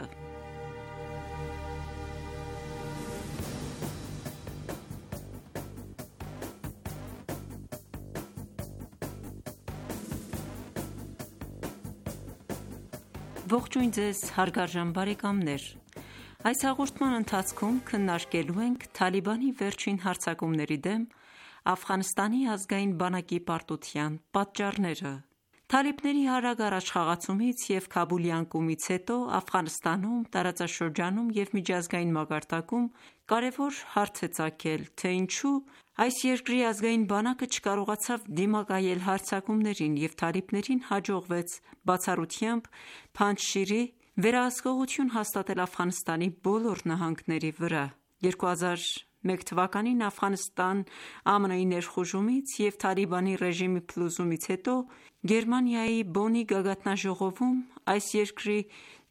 Ողջույն ձեզ հարգարժան բարեկամներ։ Այս հաղորդման ընթացքում քննարկելու ենք Թալիբանի վերջին հարձակումների դեմ Աֆղանստանի ազգային բանակի պարտության պատճառները։ Թալիբների արագ առաջխաղացումից և Քաբուլի անկումից հետո Աֆղանստանում, տարածաշրջանում և միջազգային մակարդակում կարևոր հարց է ծագել, թե ինչու այս երկրի ազգային բանակը չկարողացավ դիմակայել հարձակումներին և թալիբներին հաջողվեց բացառությամբ Փանջշիրի վերահսկողություն հաստատել Աֆղանստանի բոլոր նահանգների վրա։ երկու հազար մեկ թվականին Աֆղանստան ԱՄՆ-ի ներխուժումից և Թալիբանի ռեժիմի փլուզումից հետո Գերմանիայի Բոնի գագաթնաժողովում այս երկրի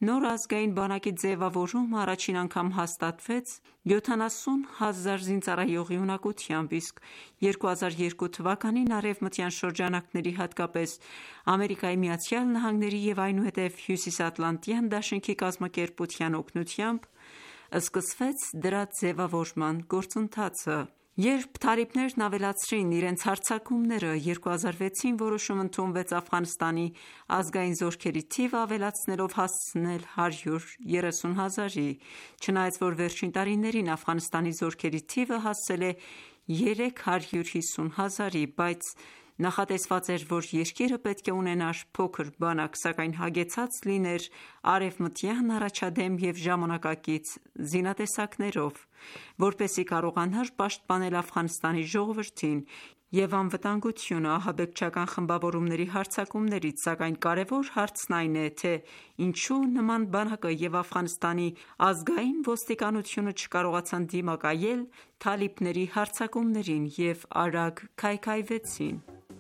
նոր ազգային բանակի ձևավորումը առաջին անգամ հաստատվեց յոթանասուն հազար զինծառայողի ունակությամբ, իսկ երկու հազար երկու թվականին արևմտյան շրջանակների, հատկապես Ամերիկայի Միացյալ Նահանգների և այնուհետև Հյուսիսատլանտյան դաշինքի կազմակերպության օգնությամբ սկսվեց դրա ձևավորման գործընթացը։ Երբ թալիբներն ավելացրին իրենց հարձակումները, երկու հազար վեցին որոշում ընդունվեց Աֆղանստանի ազգային զորքերի թիվը ավելացնելով հասցնել հարյուր երեսուն հազարի, չնայած որ վերջին տարիներին Աֆղանստանի զորքերի թիվը հասել է երեք հարյուր հիսուն հազարի, բայց նախատեսված էր, որ երկիրը պետք է ունենար փոքր բանակ, սակայն հագեցած լիներ արևմտյան առաջադեմ և ժամանակակից զինատեսակներով, որպեսզի կարողանար պաշտպանել Աֆղանստանի ժողովրդին և անվտանգությունը ահաբեկչական խմբավորումների հարձակումներից, սակայն կարևոր հարցն այն է, թե ինչու նման բանակը և Աֆղանստանի ազգային ոստիկանությունը չկարողացան դիմակայել թալիբների հարձակումներին և արագ քայքայվեցին։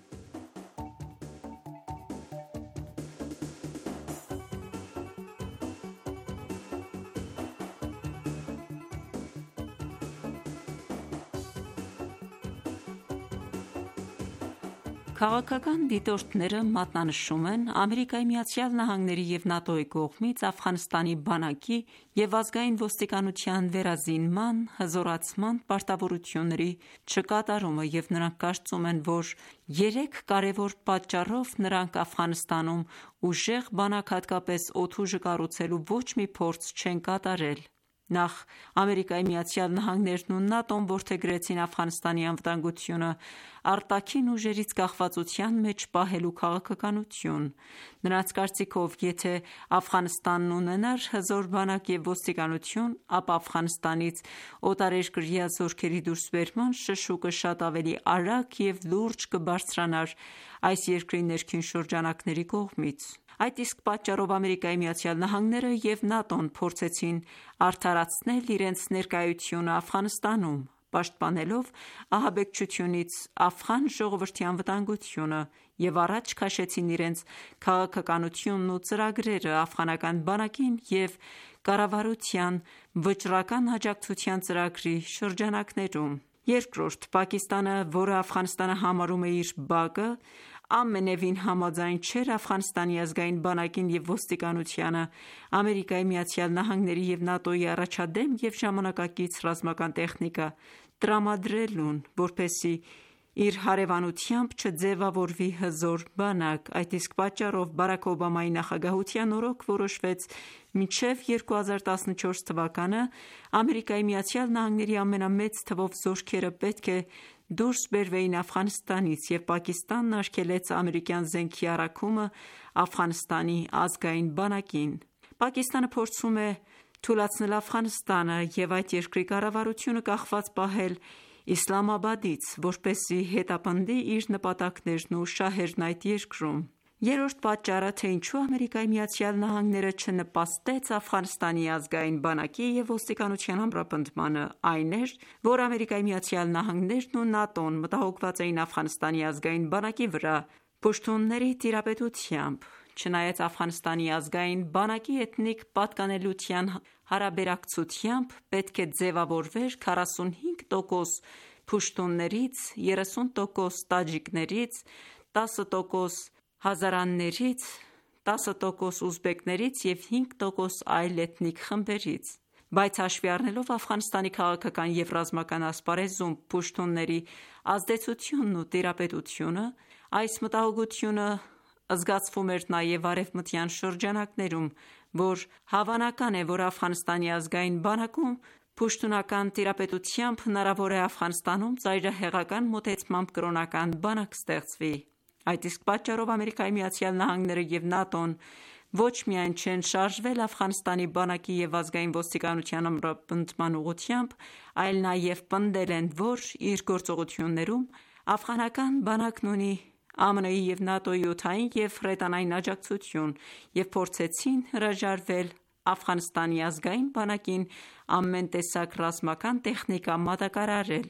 Քաղաքական դիտորդները մատնանշում են Ամերիկայի Միացյալ Նահանգների և ՆԱՏՕ-ի կողմից Աֆղանստանի բանակի և ազգային ոստիկանության վերազինման, հզորացման պարտավորությունների չկատարումը և նրանք կարծում են, որ երեք կարևոր պատճառով նրանք Աֆղանստանում ուժեղ բանակ, հատկապես օդուժը կառուցելու ոչ մի փորձ չեն կատարել։ Նախ Ամերիկայի Միացյալ Նահանգներն ու ՆԱՏՕ-ն որդեգրեցին Աֆղանստանի անվտանգությունը արտաքին ուժերից կախվածության մեջ պահելու քաղաքականություն։ Նրանց կարծիքով, եթե Աֆղանստանն ունենար հզոր բանակ և ոստիկանություն, ապա Աֆղանստանից օտարերկրյա զորքերի դուրսբերման շշուկը շատ ավելի արագ և լուրջ կբարձրանար այս երկրի ներքին շրջանակների կողմից։ Այդ իսկ պատճառով Ամերիկայի Միացյալ Նահանգները և ՆԱՏՕ-ն փորձեցին արդարացնել իրենց ներկայությունը Աֆղանստանում, պաշտպանելով ահաբեկչությունից աֆղան ժողովրդի անվտանգությունը և առաջ քաշեցին իրենց քաղաքականությունն ու ծրագրերը աֆղանական բանակին և կառավարության վճռական աջակցության ծրագրի շրջանակներում։ Երկրորդ, Պակիստանը, որը Աֆղանստանը համարում է իր բակը, ամենևին համաձայն չէր Աֆղանստանի ազգային բանակին և ոստիկանությանը Ամերիկայի Միացյալ Նահանգների և ՆԱՏՕ-ի առաջադեմ և ժամանակակից ռազմական տեխնիկա տրամադրելուն, որպեսզի իր հարևանությամբ չձևավորվի հզոր բանակ։ Այդ իսկ պատճառով Բարաք Օբամայի նախագահության օրոք որոշվեց մինչև երկու հազար տասնչորս թվականը Ամերիկայի Միացյալ Նահանգների ամենամեծ թվով զորքերը պետք է դուրս բերվեին Աֆղանստանից, և Պակիստանն արգելեց ամերիկյան զենքի առաքումը Աֆղանստանի ազգային բանակին։ Պակիստանը փորձում է թուլացնել Աֆղանստանը և այդ երկրի կառավարությունը կախված պահել Իսլամաբադից, որպեսզի հետապնդի իր նպատակներն ու շահերն այդ երկրում։ Երրորդ պատճառը, թե ինչու Ամերիկայի Միացյալ Նահանգները չնպաստեց Աֆղանստանի ազգային բանակի և ոստիկանության ամրապնդմանը, այն էր, որ Ամերիկայի Միացյալ Նահանգներն ու ՆԱՏՕ-ն մտահոգված էին Աֆղանստանի ազգային բանակի վրա պշտունների տիրապետությամբ։ Չնայած Աֆղանստանի ազգային բանակի էթնիկ պատկանելության հարաբերակցությամբ պետք է ձևավորվեր քառասունհինգ տոկոս փուշտուններից, երեսուն տոկոս տաջիկներից, տասը տոկոս հազարաններից, տասը տոկոս ուզբեկներից և հինգ տոկոս այլ էթնիկ խմբերից, բայց հաշվի առնելով Աֆղանստանի քաղաքական և ռազմական ասպարեզում փուշտունների ազդեցությունն ու տիրապետությունը, այս մտահոգությունը զգացվում էր նաև արևմտյան շրջանակներում, որ հավանական է, որ Աֆղանստանի ազգային բանակում փուշտունական տիրապետությամբ հնարավոր է Աֆղանստանում ծայրահեղական մոտեցմամբ կրոնական բանակ ստեղծվի։ Այդ իսկ պատճառով Ամերիկայի Միացյալ Նահանգները և ՆԱՏՕ-ն ոչ միայն չեն շարժվել Աֆղանստանի բանակի և ազգային ոստիկանության ամրապնդման ուղղությամբ, այլ նաև պնդել են, որ իր գործողություններում աֆղանական բանակն ունի ԱՄՆ-ի և ՆԱՏՕ-ի օդային և հրետանային աջակցություն և փորձեցին հրաժարվել Աֆղանստանի ազգային բանակին ամեն տեսակ ռազմական տեխնիկա մատակարարել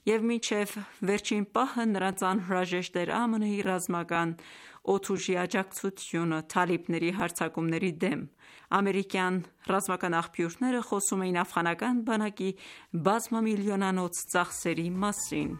և մինչև վերջին պահը նրանց անհրաժեշտ էր ԱՄՆ-ի ռազմական օդուժի աջակցությունը թալիբների հարձակումների դեմ։ Ամերիկյան ռազմական աղբյուրները խոսում էին աֆղանական բանակի բազմամիլիոնանոց ծախսերի մասին։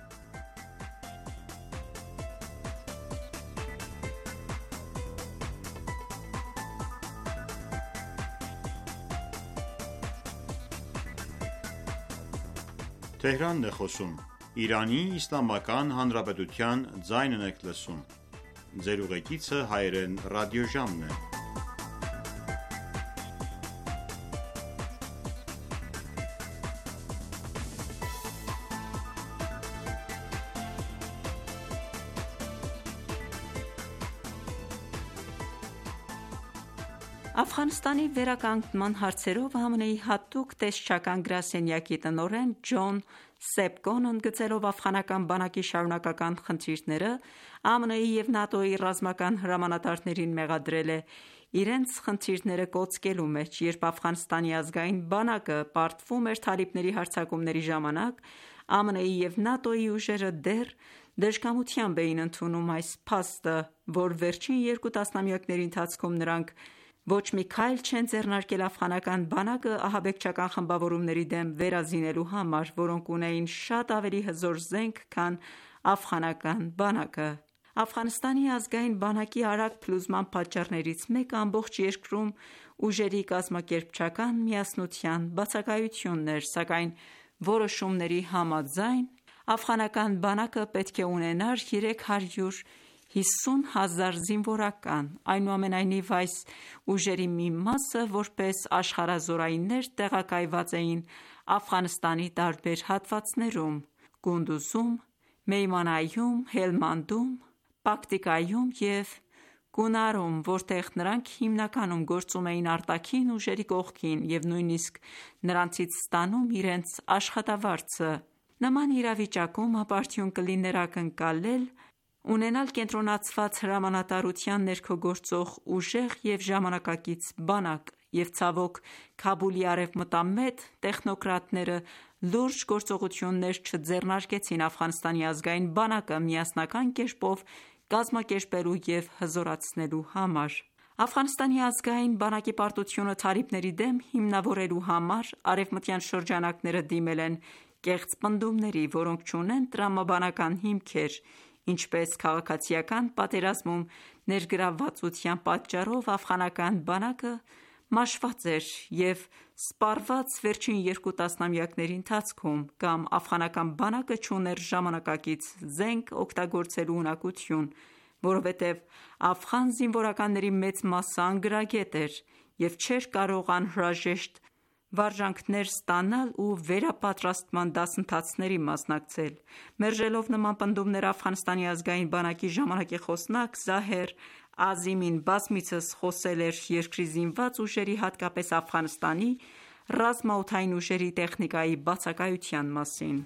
Աֆղանստանի վերականգնման հարցերով ԱՄՆ-ի հատուկ տեսչական գրասենյակի տնօրեն Ջոն Սեպկոն, ընդգծելով աֆղանական բանակի շարունակական խնդիրները, ԱՄՆ-ի և ՆԱՏՕ-ի ռազմական հրամանատարներին մեղադրել է իրենց խնդիրները կոծկելու մեջ, երբ Աֆղանստանի ազգային բանակը պարտվում էր թալիբների հարձակումների ժամանակ, ԱՄՆ-ի և ՆԱՏՕ-ի ուժերը դեռ դժկամությամբ էին ընդունում այս փաստը, որ վերջին երկու տասնամյակների ընթացքում նրանք ոչ մի քայլ չեն ձեռնարկել աֆղանական բանակը ահաբեկչական խմբավորումների դեմ վերազինելու համար, որոնք ունեին շատ ավելի հզոր զենք, քան աֆղանական բանակը։ Աֆղանստանի ազգային բանակի արագ փլուզման պատճառներից մեկը ամբողջ երկրում ուժերի կազմակերպչական միասնության բացակայությունն էր, սակայն որոշումների համաձայն աֆղանական բանակը պետք է ունենար երեք հարյուր հիսուն հազար զինվորական։ Այնուամենայնիվ, այս ուժերի մի մասը որպես աշխարհազորայիններ տեղակայված էին Աֆղանստանի տարբեր հատվածներում՝ Կունդուզում, Մեյմանայում, Հելմանդում, Պակտիկայում և Կունարում, որտեղ նրանք հիմնականում գործում էին արտաքին ուժերի կողքին և նույնիսկ նրանցից ստանում իրենց աշխատավարձը։ Նման իրավիճակում ապարդյուն կլիներ ակնկալել ունենալ կենտրոնացված հրամանատարության ներքո գործող ուժեղ և ժամանակակից բանակ, և ցավոք, Քաբուլի արևմտամետ տեխնոկրատները լուրջ գործողություններ չձեռնարկեցին Աֆղանստանի ազգային բանակը միասնական կերպով կազմակերպելու և հզորացնելու համար։ Աֆղանստանի ազգային բանակի պարտությունը թալիբների դեմ հիմնավորելու համար արևմտյան շրջանակները դիմել են կեղծ պնդումների, որոնք չունեն տրամաբանական հիմքեր, ինչպես քաղաքացիական պատերազմում ներգրավվածության պատճառով աֆղանական բանակը մաշված էր և սպառված վերջին երկու տասնամյակների ընթացքում, կամ աֆղանական բանակը չուներ ժամանակակից զենք օգտագործելու ունակություն, որովհետև աֆղան զինվորականների մեծ մասը անգրագետ էր և չէր կարող անհրաժեշտ վարժանքներ ստանալ ու վերապատրաստման դասընթացների մասնակցել։ Մերժելով նման պնդումներ, Աֆղանստանի ազգային բանակի ժամանակի խոսնակ Զահեր Ազիմին բազմիցս խոսել էր երկրի զինված ուժերի, հատկապես Աֆղանստանի ռազմաօդային ուժերի տեխնիկայի բացակայության մասին։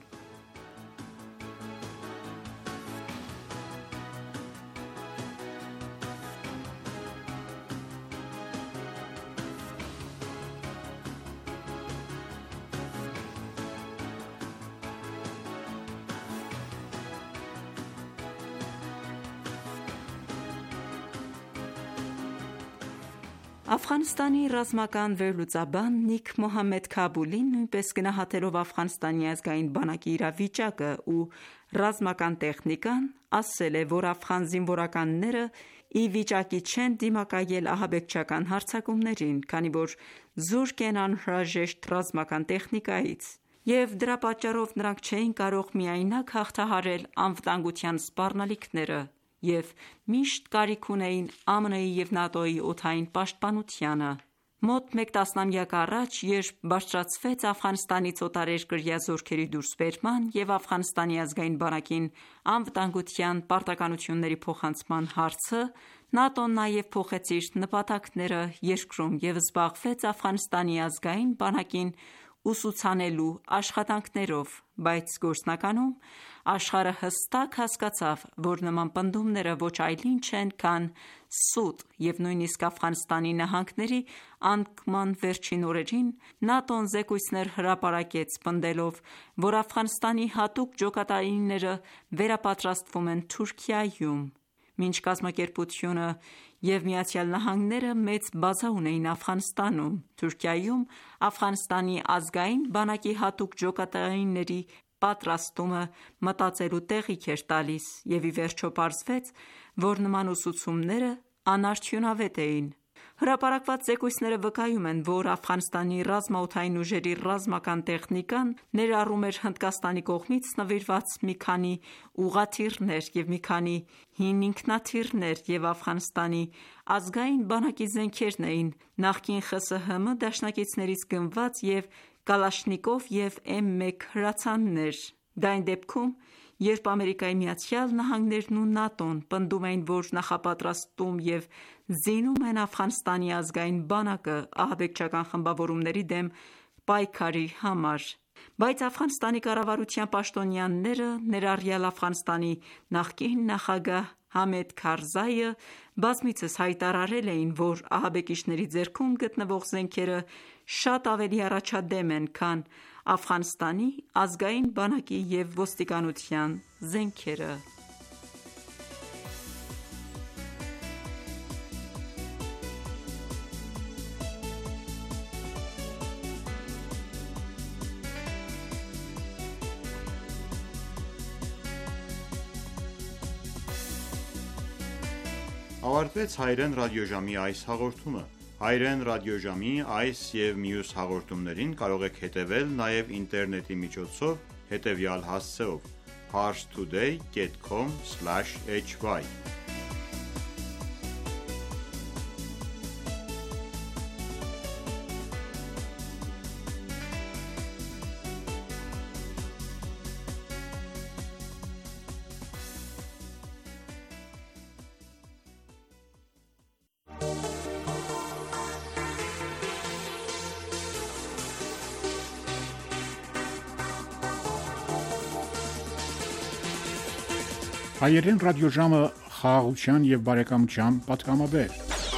Աֆղանստանի ռազմական վերլուծաբան Նիք Մոհամմեդ Քաբուլին, նույնպես գնահատելով Աֆղանստանի ազգային բանակի իրավիճակը ու ռազմական տեխնիկան, ասել է, որ աֆղան զինվորականները ի վիճակի չեն դիմակայել ահաբեկչական հարձակումներին, քանի որ զուրկ են անհրաժեշտ ռազմական տեխնիկայից, և դրա պատճառով նրանք չէին կարող միայնակ հաղթահարել անվտանգության սպառնալիքները և միշտ կարիք ունեին ԱՄՆ-ի և ՆԱՏՕ-ի օդային պաշտպանությանը։ Մոտ մեկ տասնամյակ առաջ, երբ բարձրացվեց Աֆղանստանից օտարերկրյա զորքերի դուրսբերման և Աֆղանստանի ազգային բանակին անվտանգության պարտականությունների փոխանցման հարցը, ՆԱՏՕ-ն նաև փոխեց իր նպատակները երկրում և զբաղվեց Աֆղանստանի ազգային բանակին ուսուցանելու աշխատանքներով, բայց գործնականում աշխարհը հստակ հասկացավ, որ նման պնդումները ոչ այլ ինչ են, քան սուտ, և նույնիսկ Աֆղանստանի նահանգների անկման վերջին օրերին ՆԱՏՕ-ն զեկույցներ հրապարակեց, պնդելով, որ Աֆղանստանի հատուկ ջոկատայինները վերապատրաստվում են Թուրքիայում: Մինչ կազմակերպությունը և ԱՄՆ-ը մեծ բազա ունեին Աֆղանստանում, Թուրքիայում Աֆղանստանի ազգային բանակի հատուկ ջոկատայինների պատրաստումը մտածելու տեղիք էր տալիս, և ի վերջո պարզվեց, որ նման ուսուցումները անարդյունավետ էին: Հրապարակված զեկույցները վկայում են, որ Աֆղանստանի ռազմաօդային ուժերի ռազմական տեխնիկան ներառում էր Հնդկաստանի կողմից նվիրված մի քանի ուղղաթիռներ և մի քանի հին ինքնաթիռներ և Աֆղանստանի ազգային բանակի զենքերն էին նախկին ԽՍՀՄ դաշնակիցներից գնված և կալաշնիկով և էմ մեկ հրացաններ: Դա այն դեպքում, երբ ԱՄՆ-ն ու ՆԱՏՕ-ն պնդում էին, որ նախապատրաստում և զինում են Աֆղանստանի ազգային բանակը ահաբեկչական խմբավորումների դեմ պայքարի համար: Բայց Աֆղանստանի կառավարության պաշտոնյաները, ներառյալ Աֆղանստանի նախկին նախագահ Համեդ Քարզայը, բազմիցս հայտարարել էին, որ ահաբեկիչների ձեռքում գտնվող զենքերը շատ ավելի առաջադեմ են, քան Աֆղանստանի ազգային բանակի և ոստիկանության զենքերը: Ավարտվեց հայրեն ռադիոժամի այս հաղորդումը: Հայրեն ռադիոժամի այս և մյուս հաղորդումներին կարող եք հետևել նաև ինտերնետի միջոցով հետևյալ հասցեով՝ parstoday dot com slash h y Հայերեն ռադիոժամը խաղաղության և բարեկամության պատգամաբեր: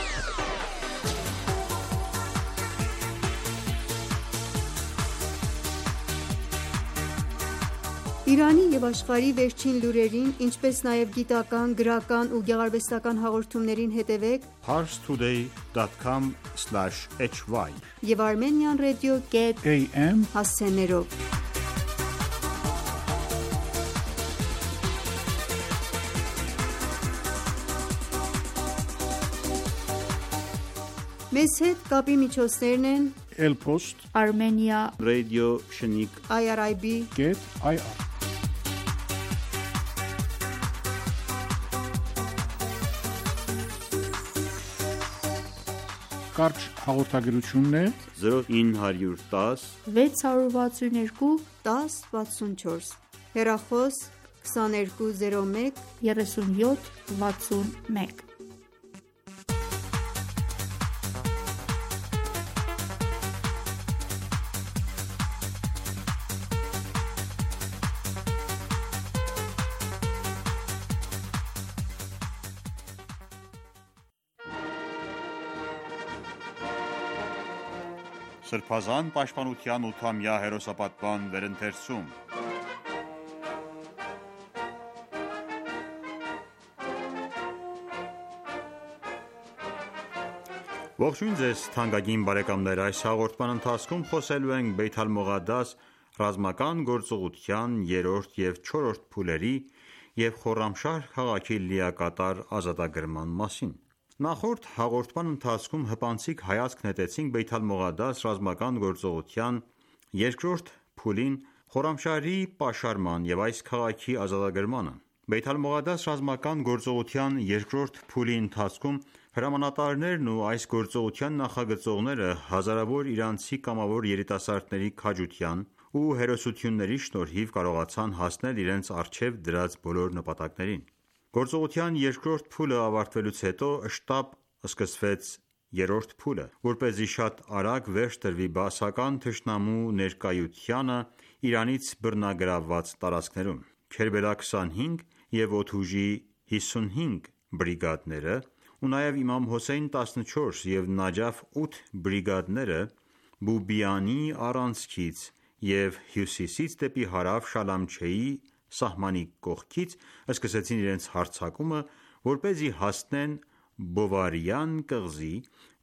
Իրանի և աշխարհի վերջին լուրերին, ինչպես նաև գիտական, գրական ու գեղարվեստական հաղորդումներին հետևեք parstoday dot com slash h y և armenian radio dot a m հասցեներով: Մեզ հետ կապի միջոցներն են Elpost Armenia Radio Shnik irib dot i r Կարճ հաղորդագրությունն է zero nine one zero վեց վաթսուն երկու դաս վաթսուն չորս հեռախոս քսաներկու զիրո մեկ երեսունյոթ վաթսուն մեկ Սրբազան պաշտպանության ութամյա հերոսապատման վերընթերցում Ողջույն ձեզ թանկագին բարեկամներ: Այս հաղորդման ընթացքում խոսելու ենք Բեյթ ալ-Մողադաս ռազմական գործողության երրորդ և չորրորդ փուլերի և Խորրամշահր քաղաքի լիակատար ազատագրման մասին: Նախորդ հաղորդման ընթացքում հպանցիկ հայացք նետեցինք Բեյթ ալ-Մողադաս ռազմական գործողության երկրորդ փուլին, Խորրամշահրի պաշարման և այս քաղաքի ազատագրմանը: Բեյթ ալ-Մողադաս ռազմական գործողության երկրորդ փուլի ընթացքում հրամանատարներն ու այս գործողության նախագծողները հազարավոր իրանցի կամավոր երիտասարդների քաջության ու հերոսությունների շնորհիվ կարողացան հասնել իրենց առջև դրած բոլոր նպատակներին: Գործողության երկրորդ փուլը ավարտվելուց հետո շտապ սկսվեց երրորդ փուլը, որպեսզի շատ արագ վերջ տրվի բաասական թշնամու ներկայությանը Իրանից բռնագրավված տարածքներում։ Քերբելա քսանհինգ և Օդուժի հիսունհինգ բրիգադները ու նաև Իմամ Հոսեյն տասնչորս և Նաջաֆ ութ բրիգադները Բուբիանի առանցքից և հյուսիսից դեպի հարավ Շալամչեի սահմանի կողքից սկսեցին իրենց հարձակումը, որպեսզի հասնեն Բովարյան կղզի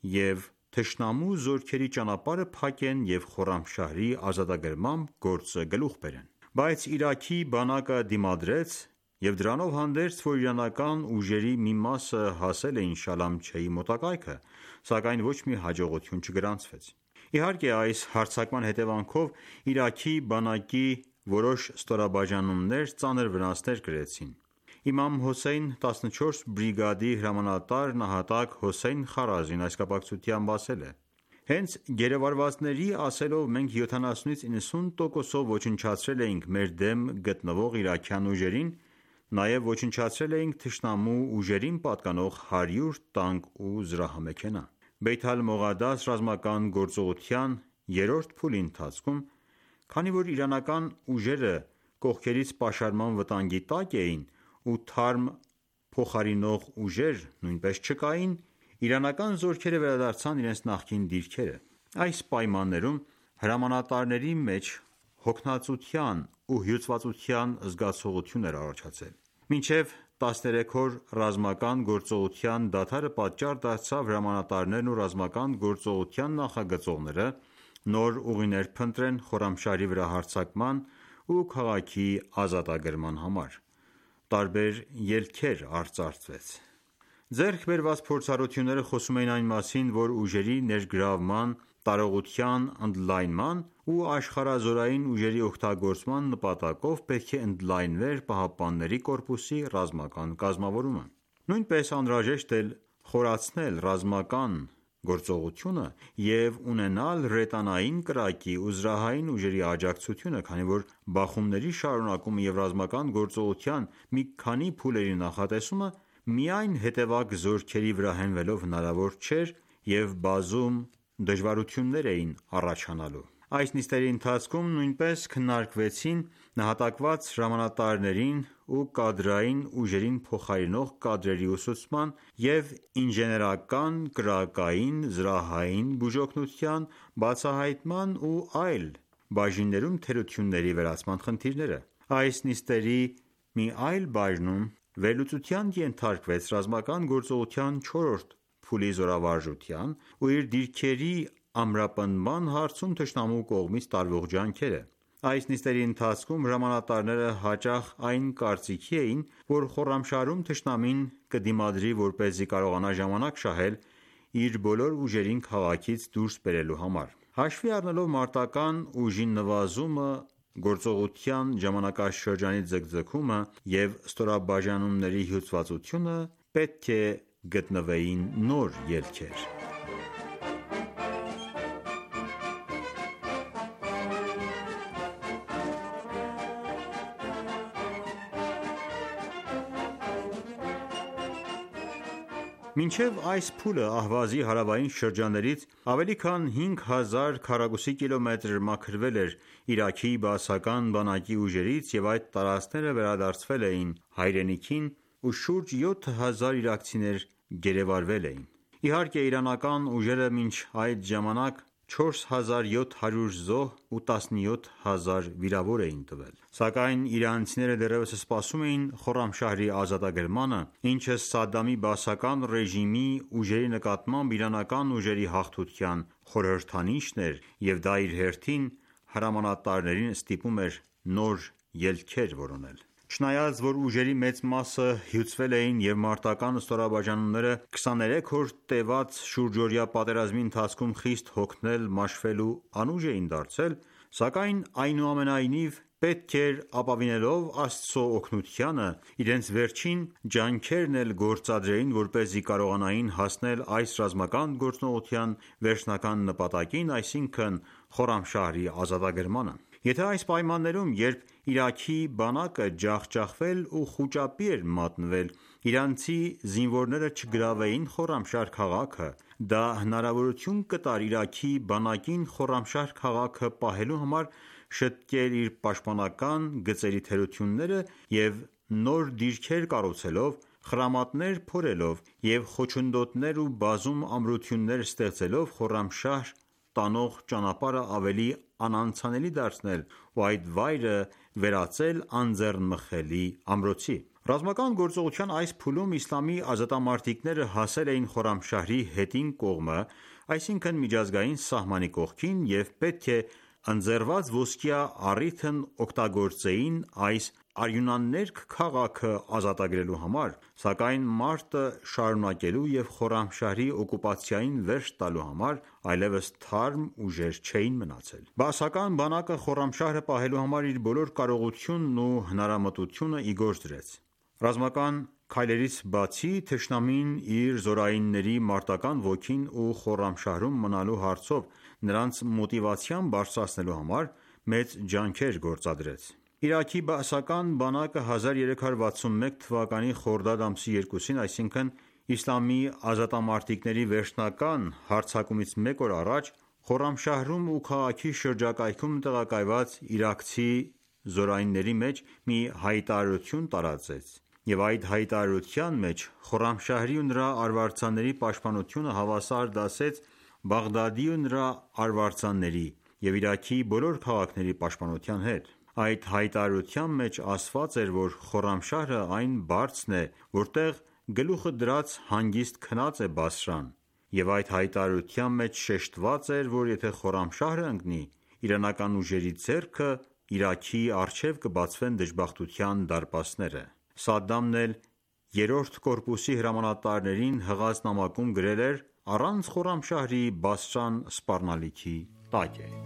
և թշնամու զորքերի ճանապարհը փակեն և Խորամշահրի ազատագրմամբ գործը գլուխ բերեն։ Բայց Իրաքի բանակը դիմադրեց և դրանով հանդերձ, որ իրանական ուժերի մի մասը հասել էին Շալամչեի մոտակայքը, սակայն ոչ մի հաջողություն չգրանցվեց։ Իհարկե, այս հարձակման հետևանքով Իրաքի բանակի որոշ ստորաբաժանումներ ծանր վնասներ կրեցին։ Իմամ Հոսեյն տասնչորս բրիգադի հրամանատար նահատակ Հոսեյն Խարազին այս կապակցությամբ ասել է. «Հենց գերեվարվածների ասելով, մենք յոթանասունից իննսուն տոկոսով ոչնչացրել էինք մեր դեմ գտնվող իրաքյան ուժերին, նաև ոչնչացրել էինք թշնամու ուժերին պատկանող հարյուր տանկ ու զրահամեքենա»։ Բեյթ ալ-Մողադաս ռազմական գործողության երրորդ փուլի ընթացքում, քանի որ իրանական ուժերը կողքերից պաշարման վտանգի տակ էին ու թարմ փոխարինող ուժեր նույնպես չկային, իրանական զորքերը վերադարձան իրենց նախկին դիրքերը։ Այս պայմաններում հրամանատարների մեջ հոգնածության ու հյուծվածության զգացողություն էր առաջացել։ Մինչև տասներեք օր ռազմական գործողության դադարը պատճառ դարձավ հրամանատարներն ու ռազմական գործողության նախագծողները նոր ուղիներ փնտրեն Խորամշահրի վրա հարձակման ու քաղաքի ազատագրման համար։ Տարբեր ելքեր արծարծվեց։ Ձեռք բերված փորձառությունները խոսում էին այն մասին, որ ուժերի ներգրավման տարողության ընդլայնման ու աշխարհազորային ուժերի օգտագործման նպատակով պետք է ընդլայնվեր ԻՀՊԿ-ի ռազմական կազմավորումը։ Նույնպես անհրաժեշտ էր խորացնել ռազմական գործողությունը և ունենալ հրետանային կրակի ու զրահային ուժերի աջակցությունը, քանի որ բախումների շարունակումը և ռազմական գործողության մի քանի փուլերի նախատեսումը միայն հետևակ զորքերի վրա հենվելով հնարավոր չէր և բազում դժվարություններ էին առաջանալու։ Այս նիստերի ընթացքում նույնպես քննարկվեցին նահատակված հրամանատարներին ու կադրային ուժերին փոխարինող կադրերի ուսուցման և ինժեներական, կրակային, զրահային բուժօգնության բացահայտման ու այլ բաժիններում թերությունների վերացման խնդիրները։ Այս նիստերի մի այլ բաժնում վերլուծության ենթարկվեց ռազմական գործողության չորրորդ փուլի զորավարժության ու իր դիրքերի ամրապնդման հարցում թշնամու կողմից տարվող ջանքերը։ Այս նիստերի ընթացքում հրամանատարները հաճախ այն կարծիքի էին, որ Խորամշահրում թշնամին կդիմադրի, որպեսզի կարողանա ժամանակ շահել իր բոլոր ուժերին քաղաքից դուրս բերելու համար։ Հաշվի առնելով մարտական ուժի նվազումը, գործողության ժամանակաշրջանի ձգձգումը և ստորաբաժանումների հյուծվածությունը, պետք է գտնվեին նոր ելքեր։ Մինչև այս փուլը Ահվազի հարավային շրջաններից ավելի քան հինգ հազար քառակուսի կիլոմետր մաքրվել էր Իրաքի բաասական բանակի ուժերից և այդ տարածքները վերադարձվել էին հայրենիքին ու շուրջ յոթ հազար իրաքցիներ գերեվարվել էին։ Իհարկե, իրանական ուժերը մինչ այդ ժամանակ չորս հազար յոթ հարյուր զոհ ու տասնյոթ հազար վիրավոր էին տվել։ Սակայն իրանցիները դեռևս սպասում էին Խորամշահրի ազատագրմանը, ինչը Սադամի բաասական ռեժիմի ուժերի նկատմամբ իրանական ուժերի հաղթության խորհրդանիշն էր և դա իր հերթին հրամանատարներին ստիպում էր նոր ելքեր որոնել։ Չնայած որ ուժերի մեծ մասը հյուծվել էին և մարտական ստորաբաժանումները քսաներեք օր տևած շուրջօրյա պատերազմի ընթացքում խիստ հոգնել, մաշվել ու անուժ էին դարձել, սակայն այնուամենայնիվ պետք էր ապավինելով Աստծո օգնությանը իրենց վերջին ջանքերն էլ գործադրեին, որպեսզի կարողանային հասնել այս ռազմական գործողության վերջնական նպատակին, այսինքն Խորամշահրի ազատագրմանը։ Եթե այս պայմաններում, երբ Իրաքի բանակը ջախջախվել ու խուճապի էր մատնվել, իրանցի զինվորները չգրավեին Խորամշահր քաղաքը, դա հնարավորություն կտար Իրաքի բանակին Խորամշահր քաղաքը պահելու համար շտկել իր պաշտպանական գծերի թերությունները և նոր դիրքեր կառուցելով, խրամատներ փորելով և խոչընդոտներ ու բազում ամրություններ ստեղծելով Խորամշահր տանող ճանապարհը ավելի անանցանելի դարձնել ու այդ վայրը վերածել անձեռնմխելի ամրոցի: Ռազմական գործողության այս փուլում իսլամի ազատամարտիկները հասել էին Խորամշահրի հետին կողմը, այսինքն միջազգային սահմանի կողքին և պետք է ընձեռված ոսկյա առիթն օգտագործեին այս արյունաներկ քաղաքը ազատագրելու համար, սակայն մարտը շարունակելու և Խորամշահրի օկուպացիային վերջ տալու համար այլևս թարմ ուժեր չէին մնացել: Բաասական բանակը Խորամշահրը պահելու համար իր բոլոր կարողությունն ու հնարամտությունը ի գործ դրեց: Ռազմական քայլերից բացի, թշնամին իր զորայինների մարտական ոգին ու Խորամշահրում մնալու հարցով նրանց մոտիվացիան բարձրացնելու համար մեծ ջանքեր գործադրեց: Իրաքի բաասական բանակը հազար երեք հարյուր վաթսունմեկ թվականի խորդադ ամսի երկուսին, այսինքն իսլամի ազատամարտիկների վերջնական հարձակումից մեկ օր առաջ, Խորամշահրում ու քաղաքի շրջակայքում տեղակայված իրաքցի զորայինների մեջ մի հայտարարություն տարածեց և այդ հայտարարության մեջ Խորամշահրի ու նրա արվարձանների պաշտպանությունը հավասար դասեց Բաղդադի ու նրա արվարձանների և Իրաքի բոլոր քաղաքների պաշտպանության հետ: Այդ հայտարարության մեջ ասված էր, որ Խորամշահրը այն բարձն է, որտեղ գլուխը դրած հանգիստ քնած է Բասրան և այդ հայտարարության մեջ շեշտված էր, որ եթե Խորամշահրը ընկնի, իրանական ուժերի ձեռքը Իրաքի առջև կբացվեն դժբախտության դարպասները: Սադամն էլ երրորդ կորպուսի հրամանատարներին հղած նամակում գրել էր. «Առանց Խորամշահրի Բասրան սպառնալիքի տակ է»: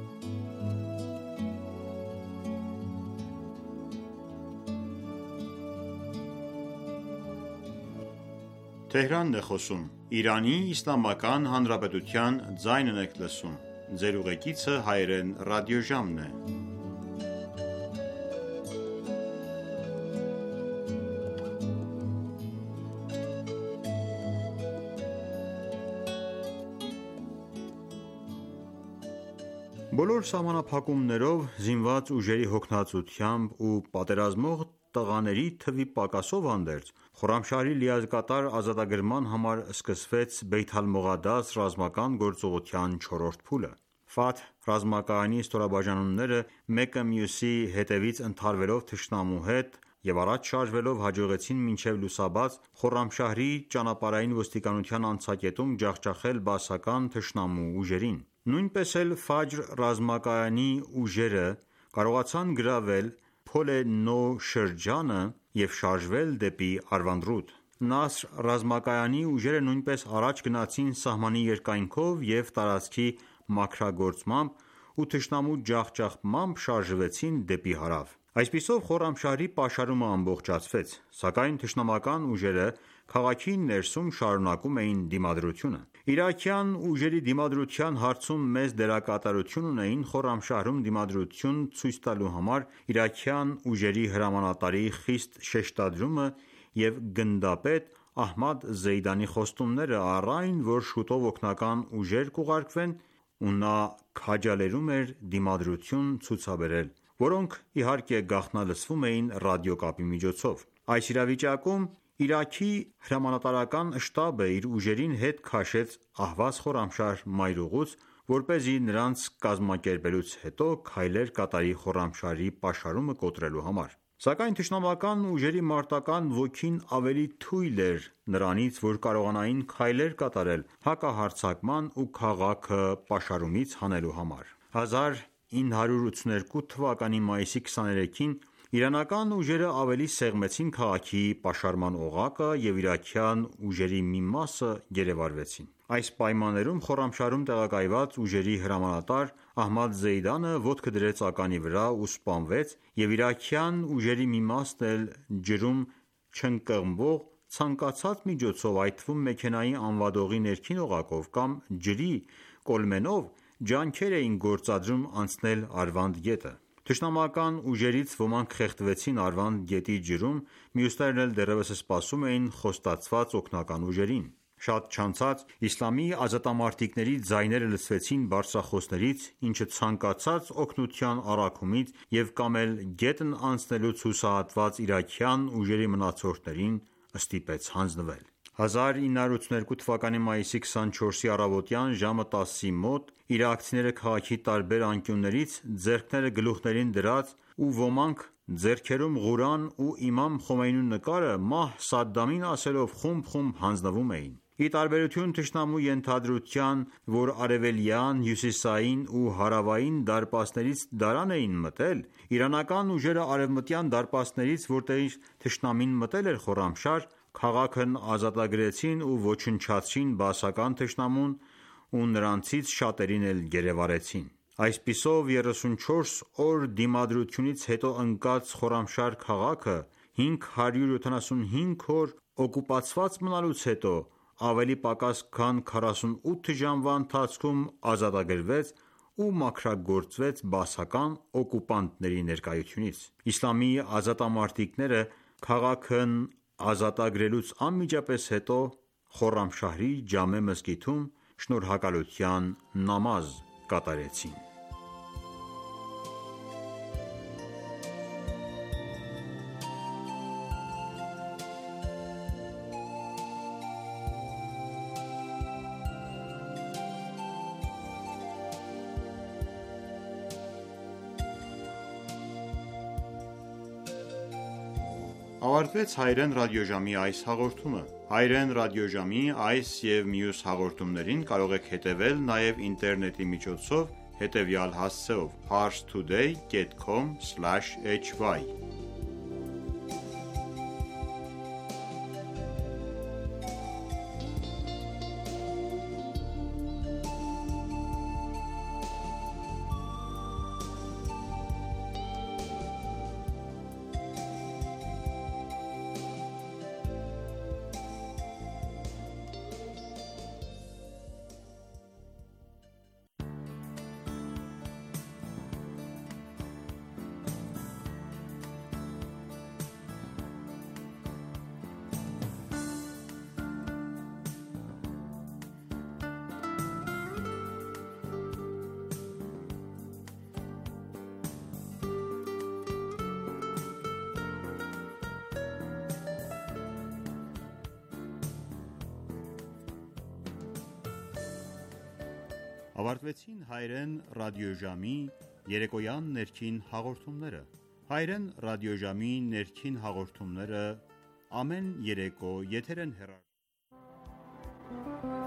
Բոլոր սահմանափակումներով, զինված ուժերի հոգնածությամբ ու պատերազմող տղաների թվի պակասով հանդերձ, Խորամշահրի լիակատար ազատագրման համար սկսվեց Բեյթ ալ-Մողադաս ռազմական գործողության չորրորդ փուլը: Ֆաթհ ռազմակայանի ստորաբաժանումները մեկը մյուսի հետևից ընդհարվելով թշնամու հետ և առաջ շարժվելով հաջողեցին մինչև լուսաբաց Խորամշահրի ճանապարհային ոստիկանության անցակետում ջախջախել բաասական թշնամու ուժերին: Նույնպես էլ Ֆաջր ռազմակայանի ուժերը կարողացան գրավել Փոլե Նո շրջանը և շարժվել դեպի Արվանդռուտ: Նասր ռազմակայանի ուժերը նույնպես առաջ գնացին սահմանի երկայնքով և տարածքի մաքրագործմամբ ու թշնամու ջախջախմամբ շարժվեցին դեպի հարավ: Այսպիսով Խորամշահրի պաշարումը ամբողջացվեց, սակայն թշնամական ուժերը քաղաքի ներսում շարունակում էին դիմադրությունը: Իրաքյան ուժերի դիմադրության հարցում մեծ դերակատարություն ունեին Խորամշահրում դիմադրություն ցույց տալու համար իրաքյան ուժերի հրամանատարի խիստ շեշտադրումը և գնդապետ Ահմադ Զեյդանի խոստումները առ այն, որ շուտով օգնական ուժեր կուղարկվեն ու նա քաջալերում էր դիմադրություն ցուցաբերել, որոնք իհարկե գաղտնալսվում էին ռադիոկապի միջոցով: Այս իրավիճակում Իրաքի հրամանատարական շտաբը իր ուժերին հետ քաշեց Ահվազ Խորամշահր մայրուղուց, որպեսզի նրանց կազմակերպելուց հետո քայլեր կատարի Խորամշահրի պաշարումը կոտրելու համար: Սակայն թշնամական ուժերի մարտական ոգին ավելի թույլ էր նրանից, որ կարողանային քայլեր կատարել հակահարձակման ու քաղաքը պաշարումից հանելու համար: հազար ինը հարյուր ութսուներկու թվականի մայիսի քսաներեքին իրանական ուժերը ավելի սեղմեցին քաղաքի պաշարման օղակը և իրաքյան ուժերի մի մասը գերեվարվեցին: Այս պայմաններում Խորամշահրում տեղակայված ուժերի հրամանատար Ահմադ Զեյդանը ոտքը դրեց ականի վրա ու սպանվեց և իրաքյան ուժերի մի մասն էլ ջրում չընկղմվող ցանկացած միջոցով, այդ թվում մեքենայի անվադողի ներքին օղակով կամ ջրի կոլմենով ջանքեր էին գործադրում անցնել Արվանդ գետը։ Թշնամական ուժերից ոմանք խեղդվեցին Արվանդ գետի ջրում, մյուսներն էլ դեռևս սպասում էին խոստացված օգնական ուժերին։ Շատ չանցած իսլամի ազատամարտիկների ձայները լսվեցին բարձրախոսներից, ինչը ցանկացած օգնության առաքումից և կամ էլ գետն անցնելուց հուսահատված իրաքյան ուժերի մնացորդներին ստիպեց հանձնվել։ հազար ինը հարյուր ութսուներկու թվականի մայիսի քսանչորսի առավոտյան ժամը տասի մոտ իրաքցիները քաղաքի տարբեր անկյուններից ձեռքները գլուխներին դրած ու ոմանք ձեռքերում Ղուրան ու իմամ Խոմեյնու նկարը մահ Սադդամին ասելով խումբ-խումբ հանձնվում էին։ Ի տարբերություն թշնամու ենթադրության, որ արևելյան, հյուսիսային ու հարավային դարպասներից դարան էին մտել, իրանական ուժերը արևմտյան դարպասներից, որտեղից թշնամին մտել էր Խոռամշահր, քաղաքն ազատագրեցին ու ոչնչացրին բաասական թշնամուն ու նրանցից շատերին էլ գերեվարեցին։ Այսպիսով երեսունչորս օր դիմադրությունից հետո ընկած Խոռամշահր քաղաքը հինգ հարյուր յոթանասունհինգ օր օկուպացված մնալուց հետո ավելի պակաս քան քառասունութ ժամվա ընթացքում ազատագրվեց ու մաքրագործվեց բաասական օկուպանտների ներկայությունից։ Իսլամի ազատամարտիկները քաղաքն ազատագրելուց անմիջապես հետո Խոռամշահրի Ջամե մզկիթում շնորհակալության նամազ կատարեցին։ Ավարտվեց հայերեն ռադիոժամի այս հաղորդումը։ Հայերեն ռադիոժամի այս և մյուս հաղորդումներին կարող եք հետևել նաև ինտերնետի միջոցով հետևյալ հասցեով՝ parstoday dot com slash h y Ավարտվեցին հայերեն ռադիոժամի երեկոյան ներքին հաղորդումները։ Հայերեն ռադիոժամի ներքին հաղորդումները ամեն երեկո եթեր են հեռարձակվում։